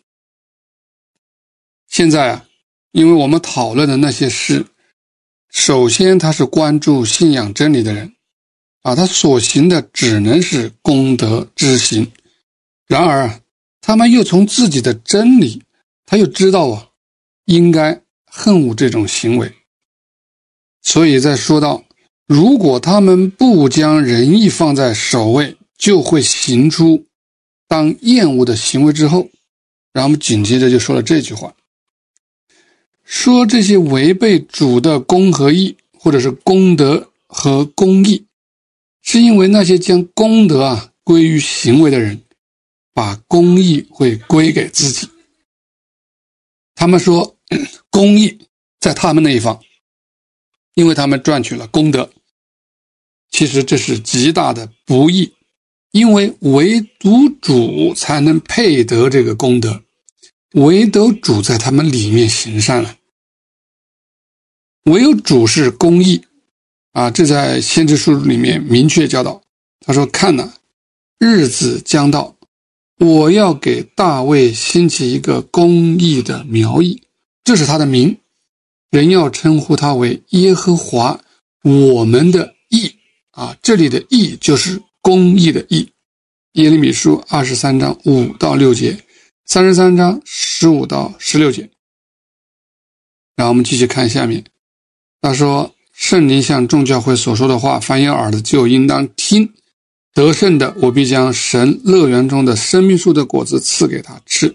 现在啊，因为我们讨论的那些事，首先他是关注信仰真理的人啊，他所行的只能是功德之行。然而啊，他们又从自己的真理，他又知道啊，应该恨恶这种行为。所以在说到，如果他们不将仁义放在首位，就会行出当厌恶的行为之后，然后我们紧接着就说了这句话，说这些违背主的公和义，或者是功德和公义，是因为那些将功德啊归于行为的人，把公义会归给自己。他们说公义在他们那一方，因为他们赚取了功德。其实这是极大的不义，因为唯独主才能配得这个功德，唯独主在他们里面行善了。唯有主是公义啊，这在先知书里面明确教导。他说，看哪，日子将到，我要给大卫兴起一个公义的苗裔，这是他的名，人要称呼他为耶和华我们的义啊，这里的义就是公义的义。耶利米书二十三章五到六节，三十三章十五到十六节。然后我们继续看下面，他说，圣灵向众教会所说的话，凡有耳的就应当听，得胜的我必将神乐园中的生命树的果子赐给他吃。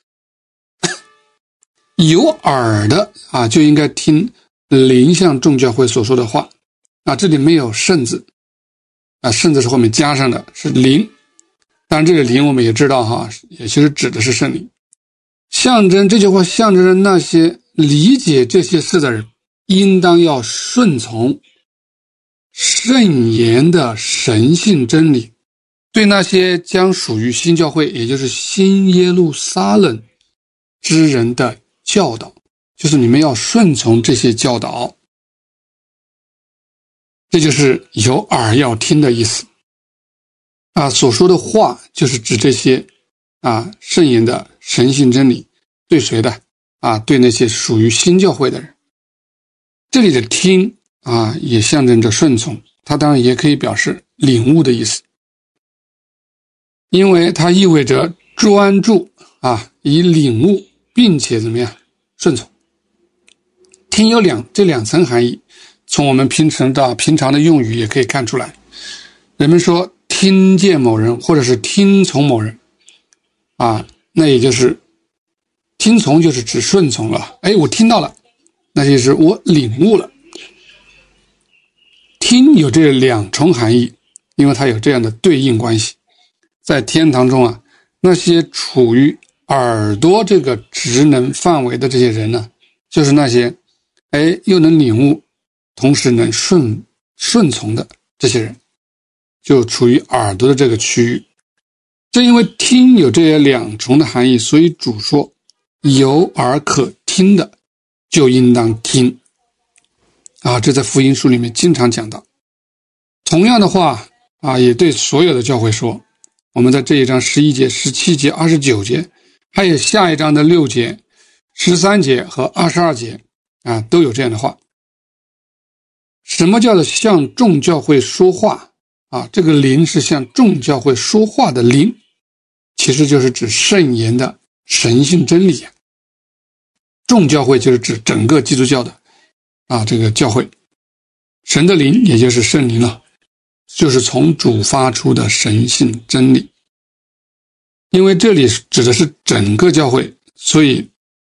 有耳的啊，就应该听灵向众教会所说的话啊，这里没有圣字啊，圣字是后面加上的，是灵。当然这个灵我们也知道哈，也其实指的是圣灵。象征这句话象征着那些理解这些事的人，应当要顺从圣言的神性真理，对那些将属于新教会，也就是新耶路撒冷之人的教导，就是你们要顺从这些教导，这就是有耳要听的意思啊。所说的话就是指这些啊圣言的神性真理，对谁的啊？对那些属于新教会的人。这里的听啊，也象征着顺从，它当然也可以表示领悟的意思，因为它意味着专注啊，以领悟，并且怎么样顺从。听有两这两层含义，从我们平常的平常的用语也可以看出来。人们说听见某人，或者是听从某人啊，那也就是听从就是指顺从了。哎，我听到了，那就是我领悟了。听有这两重含义，因为它有这样的对应关系。在天堂中啊，那些处于耳朵这个职能范围的这些人呢，就是那些哎又能领悟，同时能顺顺从的这些人，就处于耳朵的这个区域。正因为听有这些两重的含义，所以主说有耳可听的就应当听啊，这在福音书里面经常讲到。同样的话啊，也对所有的教会说，我们在这一章十一节、十七节、二十九节，还有下一章的六节、十三节和二十二节啊，都有这样的话。什么叫做向众教会说话啊？这个灵是向众教会说话的灵，其实就是指圣言的神性真理。众教会就是指整个基督教的啊这个教会，神的灵也就是圣灵了，就是从主发出的神性真理。因为这里指的是整个教会，所以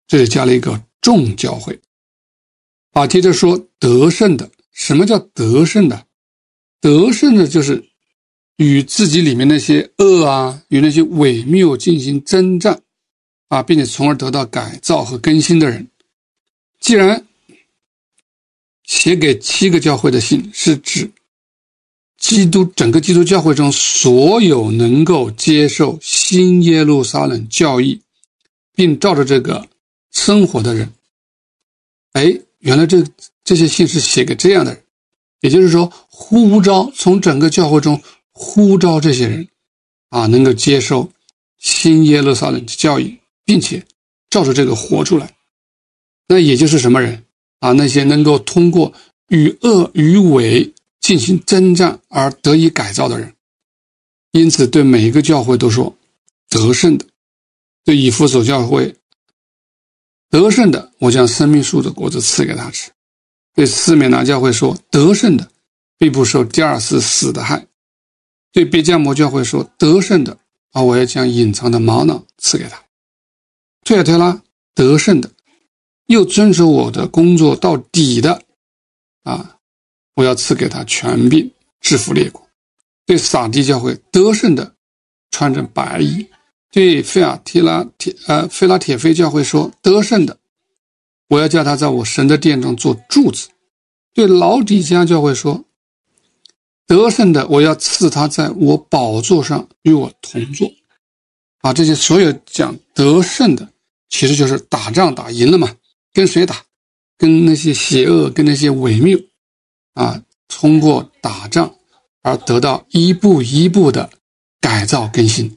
这里加了一个众教会。啊，接着说得胜的。什么叫得胜的？得胜的就是与自己里面那些恶啊，与那些伪谬进行征战啊，并且从而得到改造和更新的人。既然写给七个教会的信是指基督整个基督教会中所有能够接受新耶路撒冷教义并照着这个生活的人，哎，原来这这些信是写给这样的人，也就是说呼召，从整个教会中呼召这些人啊，能够接受新耶路撒冷教义，并且照着这个活出来。那也就是什么人啊？那些能够通过与恶与伪进行征战而得以改造的人。因此对每一个教会都说得胜的。对以弗所教会，得胜的我将生命树的果子赐给他吃。对斯美拿教会说，得胜的必不受第二次死的害。对别迦摩教会说，得胜的啊，我要将隐藏的玛瑙赐给他。推亚推拉，得胜的又遵守我的工作到底的啊，我要赐给他权柄，制服列国。对撒狄教会，得胜的穿着白衣。对菲亚提拉铁呃菲拉铁菲教会说，得胜的我要叫他在我神的殿中做柱子。对老底嘉教会说，得胜的我要赐他在我宝座上与我同坐。啊，这些所有讲得胜的其实就是打仗打赢了嘛，跟谁打？跟那些邪恶，跟那些伪谬啊，通过打仗而得到一步一步的改造更新。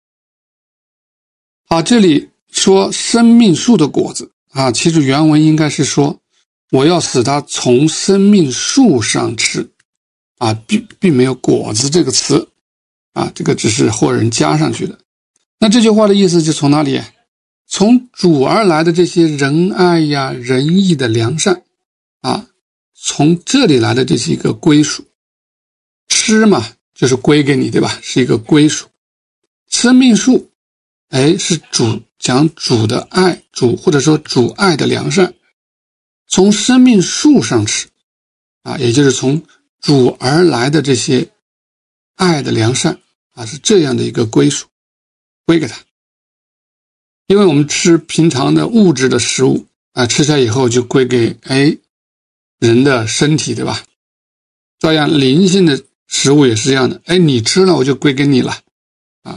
啊，这里说生命树的果子啊，其实原文应该是说我要使它从生命树上吃啊，并并没有果子这个词啊，这个只是后人加上去的。那这句话的意思就从哪里？从主而来的这些仁爱呀、仁义的良善啊，从这里来的这是一个归属。吃嘛，就是归给你，对吧？是一个归属。生命树，哎，是主讲主的爱，主或者说主爱的良善，从生命树上吃啊，也就是从主而来的这些爱的良善啊，是这样的一个归属，归给他。因为我们吃平常的物质的食物啊，吃下以后就归给哎人的身体，对吧？照样灵性的食物也是这样的，哎，你吃了我就归给你了啊。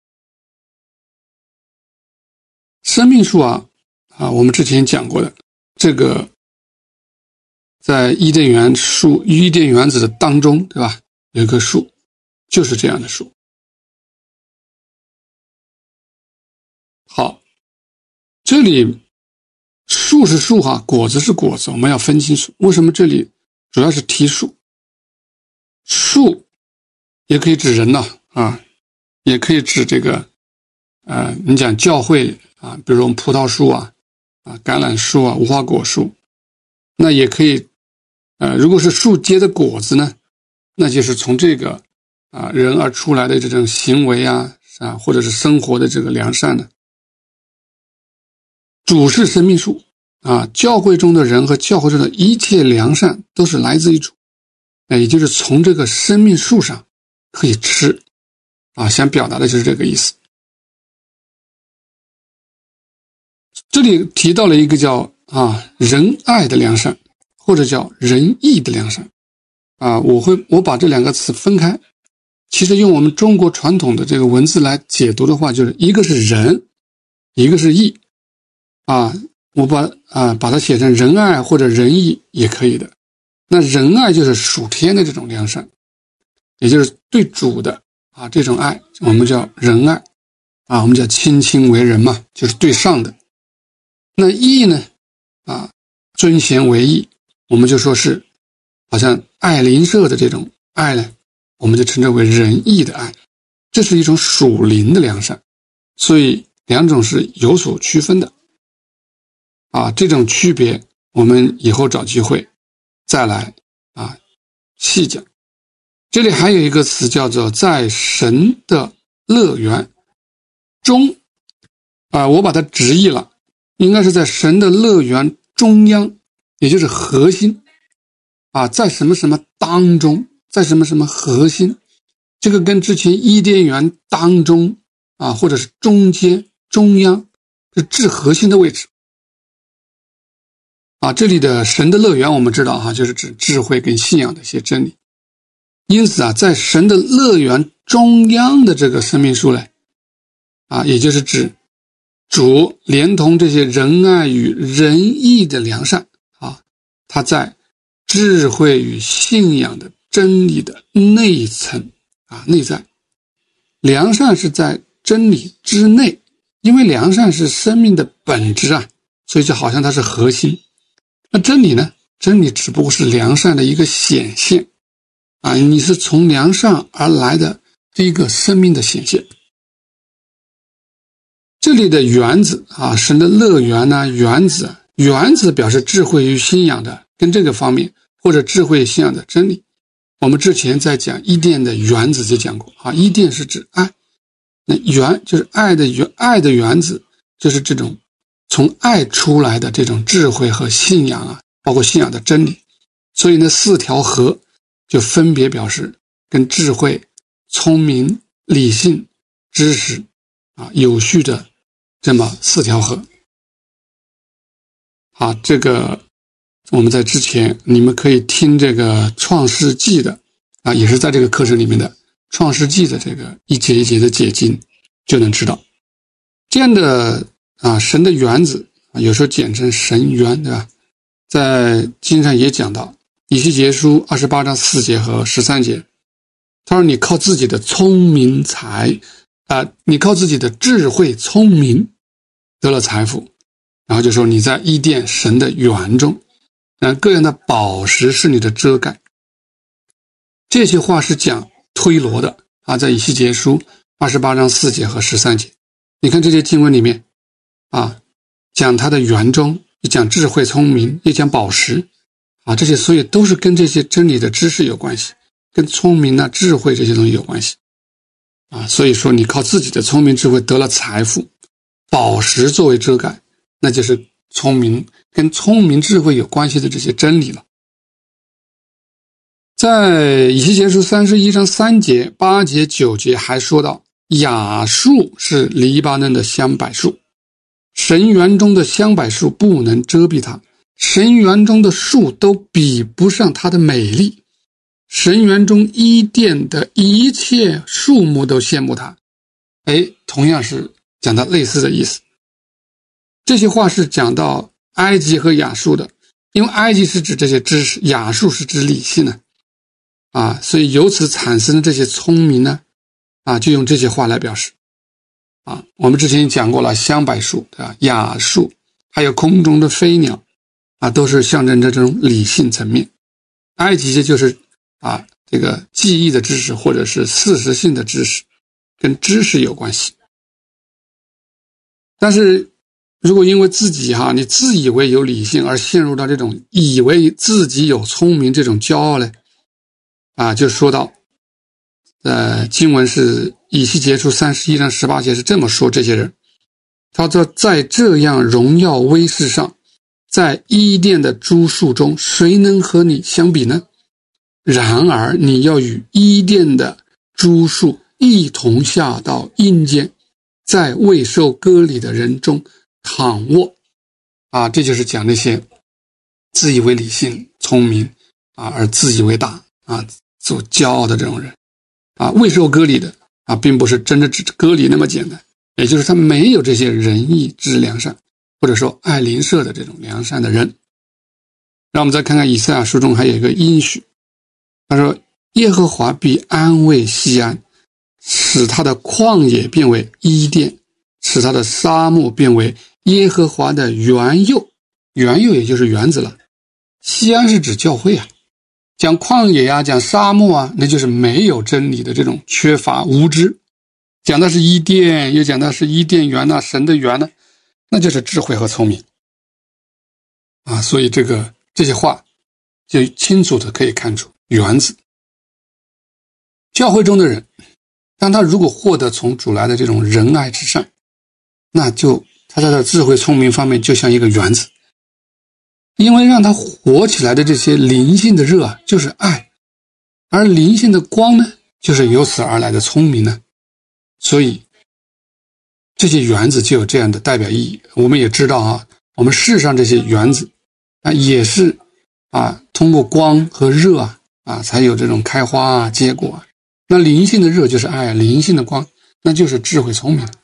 生命树啊啊，我们之前讲过的，这个在伊甸园树伊甸园子的当中，对吧？有一棵树，就是这样的树。好，这里树是树哈，果子是果子，我们要分清楚。为什么这里主要是提树？树也可以指人呐啊，也可以指这个呃，你讲教会啊，比如我们葡萄树啊啊，橄榄树啊，无花果树，那也可以呃，如果是树结的果子呢，那就是从这个啊人而出来的这种行为啊啊，或者是生活的这个良善呢。主是生命树啊，教会中的人和教会中的一切良善都是来自于主，哎，也就是从这个生命树上可以吃啊，想表达的就是这个意思。这里提到了一个叫啊仁爱的良善，或者叫仁义的良善啊，我会我把这两个词分开。其实用我们中国传统的这个文字来解读的话，就是一个是仁，一个是义啊，我把啊把它写成仁爱或者仁义也可以的。那仁爱就是属天的这种良善，也就是对主的啊这种爱，我们叫仁爱啊，我们叫亲亲为仁嘛，就是对上的。那义呢啊，尊贤为义，我们就说是好像爱邻舍的这种爱呢，我们就称之为仁义的爱，这是一种属灵的良善，所以两种是有所区分的啊。这种区别我们以后找机会再来啊细讲。这里还有一个词叫做在神的乐园中啊，我把它直译了应该是在神的乐园中央，也就是核心啊，在什么什么当中，在什么什么核心，这个跟之前伊甸园当中啊，或者是中间、中央，是至核心的位置啊。这里的神的乐园我们知道哈、啊，就是指智慧跟信仰的一些真理。因此啊，在神的乐园中央的这个生命树呢，啊，也就是指主连同这些仁爱与仁义的良善啊，它在智慧与信仰的真理的内层啊，内在。良善是在真理之内，因为良善是生命的本质啊，所以就好像它是核心。那真理呢？真理只不过是良善的一个显现啊，你是从良善而来的这一个生命的显现。这里的园子啊，神的乐园呢、啊，园子，园子表示智慧与信仰的，跟这个方面或者智慧信仰的真理。我们之前在讲伊甸的园子就讲过啊，伊甸是指爱，那园就是爱的园，爱的园子就是这种从爱出来的这种智慧和信仰啊，包括信仰的真理。所以呢，四条河就分别表示跟智慧、聪明、理性、知识啊有序的这么四条河。啊，这个我们在之前你们可以听这个创世纪的啊，也是在这个课程里面的创世纪的这个一节一节的解经，就能知道这样的啊神的园子啊，有时候简称神园，对吧？在经上也讲到以西结书二十八章四节和十三节，他说你靠自己的聪明才啊、呃，你靠自己的智慧聪明得了财富，然后就说你在伊甸神的园中，然后各样的宝石是你的遮盖。这些话是讲推罗的啊，在以西结书二十八章四节和十三节。你看这些经文里面啊，讲他的园中，也讲智慧聪明，也讲宝石啊，这些所以都是跟这些真理的知识有关系，跟聪明啊、智慧这些东西有关系啊。所以说你靠自己的聪明智慧得了财富，宝石作为遮盖，那就是聪明跟聪明智慧有关系的这些真理了。在以西结书三十一章三节、八节、九节还说到雅树是黎巴嫩的香柏树，神园中的香柏树不能遮蔽它，神园中的树都比不上它的美丽，神园中伊甸的一切树木都羡慕它。哎，同样是讲到类似的意思。这些话是讲到埃及和亚述的，因为埃及是指这些知识，亚述是指理性呢啊，所以由此产生的这些聪明呢啊，就用这些话来表示啊。我们之前讲过了，香柏树对吧，亚树还有空中的飞鸟啊，都是象征着这种理性层面。埃及就是啊这个记忆的知识或者是事实性的知识，跟知识有关系。但是如果因为自己哈，你自以为有理性而陷入到这种以为自己有聪明这种骄傲呢，啊，就说到，呃，经文是以西结书三十一章十八节是这么说这些人，他说在这样荣耀威势上，在伊甸的诸树中，谁能和你相比呢？然而你要与伊甸的诸树一同下到阴间，在未受割礼的人中躺卧。啊，这就是讲那些自以为理性聪明啊而自以为大啊做骄傲的这种人啊，未受割礼的啊，并不是真的只割礼那么简单，也就是他没有这些仁义之良善，或者说爱邻舍的这种良善的人。让我们再看看以赛亚书中还有一个应许，他说耶和华必安慰西安，使他的旷野变为伊甸，使他的沙漠变为耶和华的园囿。园囿也就是园子了，西安是指教会啊。讲旷野啊，讲沙漠啊，那就是没有真理的这种缺乏无知。讲的是伊甸，又讲的是伊甸园啊，神的园呢、啊，那就是智慧和聪明啊。所以这个这些话就清楚的可以看出园子。教会中的人，当他如果获得从主来的这种仁爱之善，那就他在他智慧聪明方面就像一个原子，因为让他活起来的这些灵性的热啊，就是爱，而灵性的光呢，就是由此而来的聪明呢。所以这些原子就有这样的代表意义。我们也知道啊，我们世上这些原子啊，也是啊通过光和热啊啊才有这种开花啊结果啊。那灵性的热就是爱，灵性的光那就是智慧聪明。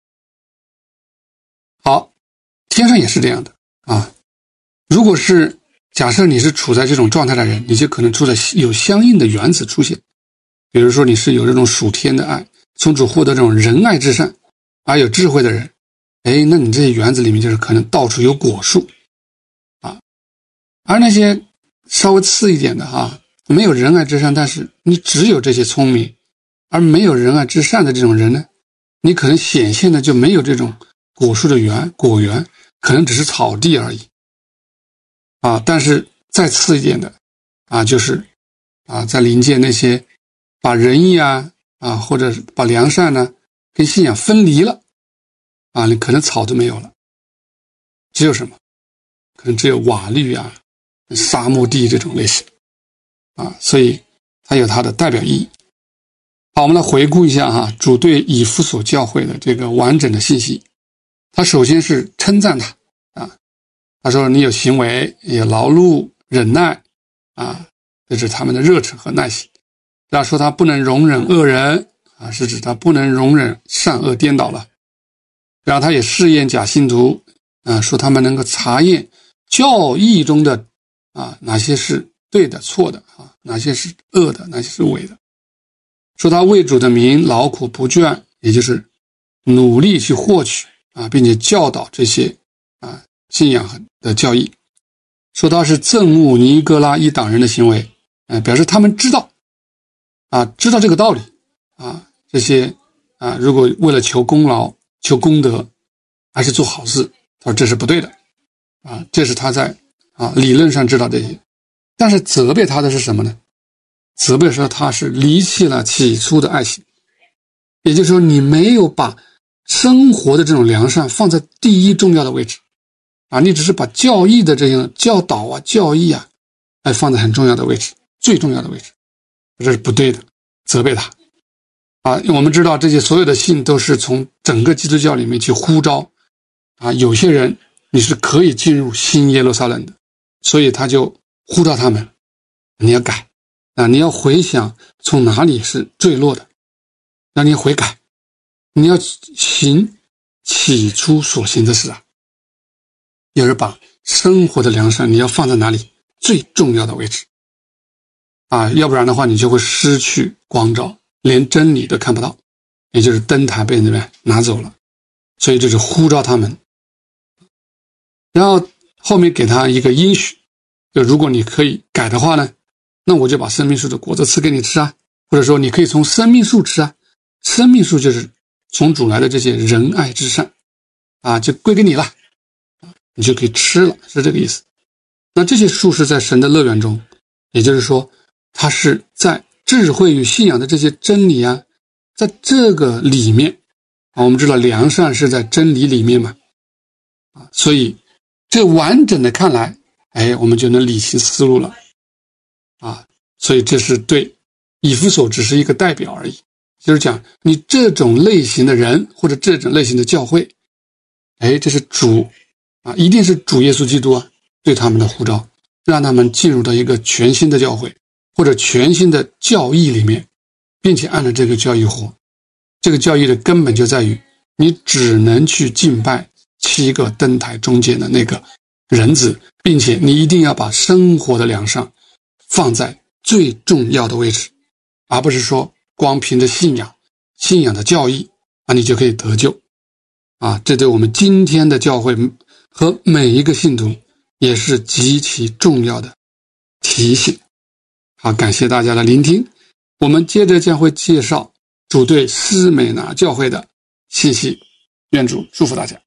好，天上也是这样的啊。如果是假设你是处在这种状态的人，你就可能处在有相应的原子出现。比如说你是有这种属天的爱，从主获得这种仁爱至善而有智慧的人，哎，那你这些原子里面就是可能到处有果树啊。而那些稍微次一点的啊，没有仁爱至善，但是你只有这些聪明而没有仁爱至善的这种人呢，你可能显现的就没有这种果树的园果园，可能只是草地而已啊。但是再次一点的啊，就是啊，在临界那些把仁义啊啊或者把良善呢跟信仰分离了啊，你可能草都没有了，只有什么？可能只有瓦砾啊、沙漠地这种类型啊，所以它有它的代表意义。好，我们来回顾一下哈，主对以弗所教会的这个完整的信息。他首先是称赞他啊，他说你有行为，有劳碌、忍耐啊，这是他们的热忱和耐心。然后说他不能容忍恶人啊，是指他不能容忍善恶颠倒了。然后他也试验假信徒啊，说他们能够查验教义中的啊哪些是对的、错的啊，哪些是恶的，哪些是伪的。说他为主的名劳苦不倦，也就是努力去获取啊，并且教导这些啊信仰的教义。说他是憎恶尼哥拉一党人的行为，呃，表示他们知道啊，知道这个道理啊，这些啊，如果为了求功劳、求功德，还是做好事，他说这是不对的啊，这是他在啊理论上知道这些，但是责备他的是什么呢？责备说他是离弃了起初的爱心，也就是说你没有把生活的这种良善放在第一重要的位置啊，你只是把教义的这样教导啊、教义啊，哎放在很重要的位置，最重要的位置，这是不对的，责备他啊。我们知道这些所有的信都是从整个基督教里面去呼召啊，有些人你是可以进入新耶路撒冷的，所以他就呼召他们，你要改啊，你要回想从哪里是坠落的，让你悔改，你要行起初所行的事啊，也是把生活的良善你要放在哪里最重要的位置啊，要不然的话你就会失去光照，连真理都看不到，也就是灯台被那边拿走了。所以这是呼召他们，然后后面给他一个应许，就如果你可以改的话呢，那我就把生命树的果子赐给你吃啊，或者说你可以从生命树吃啊，生命树就是从主来的这些仁爱至善啊，就归给你了，你就可以吃了，是这个意思。那这些树是在神的乐园中，也就是说它是在智慧与信仰的这些真理啊，在这个里面啊，我们知道良善是在真理里面嘛啊，所以这完整的看来，哎，我们就能理清思路了啊，所以这是对以弗所只是一个代表而已，就是讲你这种类型的人或者这种类型的教会，哎，这是主啊，一定是主耶稣基督啊对他们的呼召，让他们进入到一个全新的教会或者全新的教义里面，并且按照这个教义活。这个教义的根本就在于你只能去敬拜七个灯台中间的那个人子，并且你一定要把生活的良善放在最重要的位置，而不是说光凭着信仰信仰的教义啊，你就可以得救啊。这对我们今天的教会和每一个信徒也是极其重要的提醒。好，感谢大家的聆听，我们接着将会介绍主对斯美拿教会的信息，愿主祝福大家。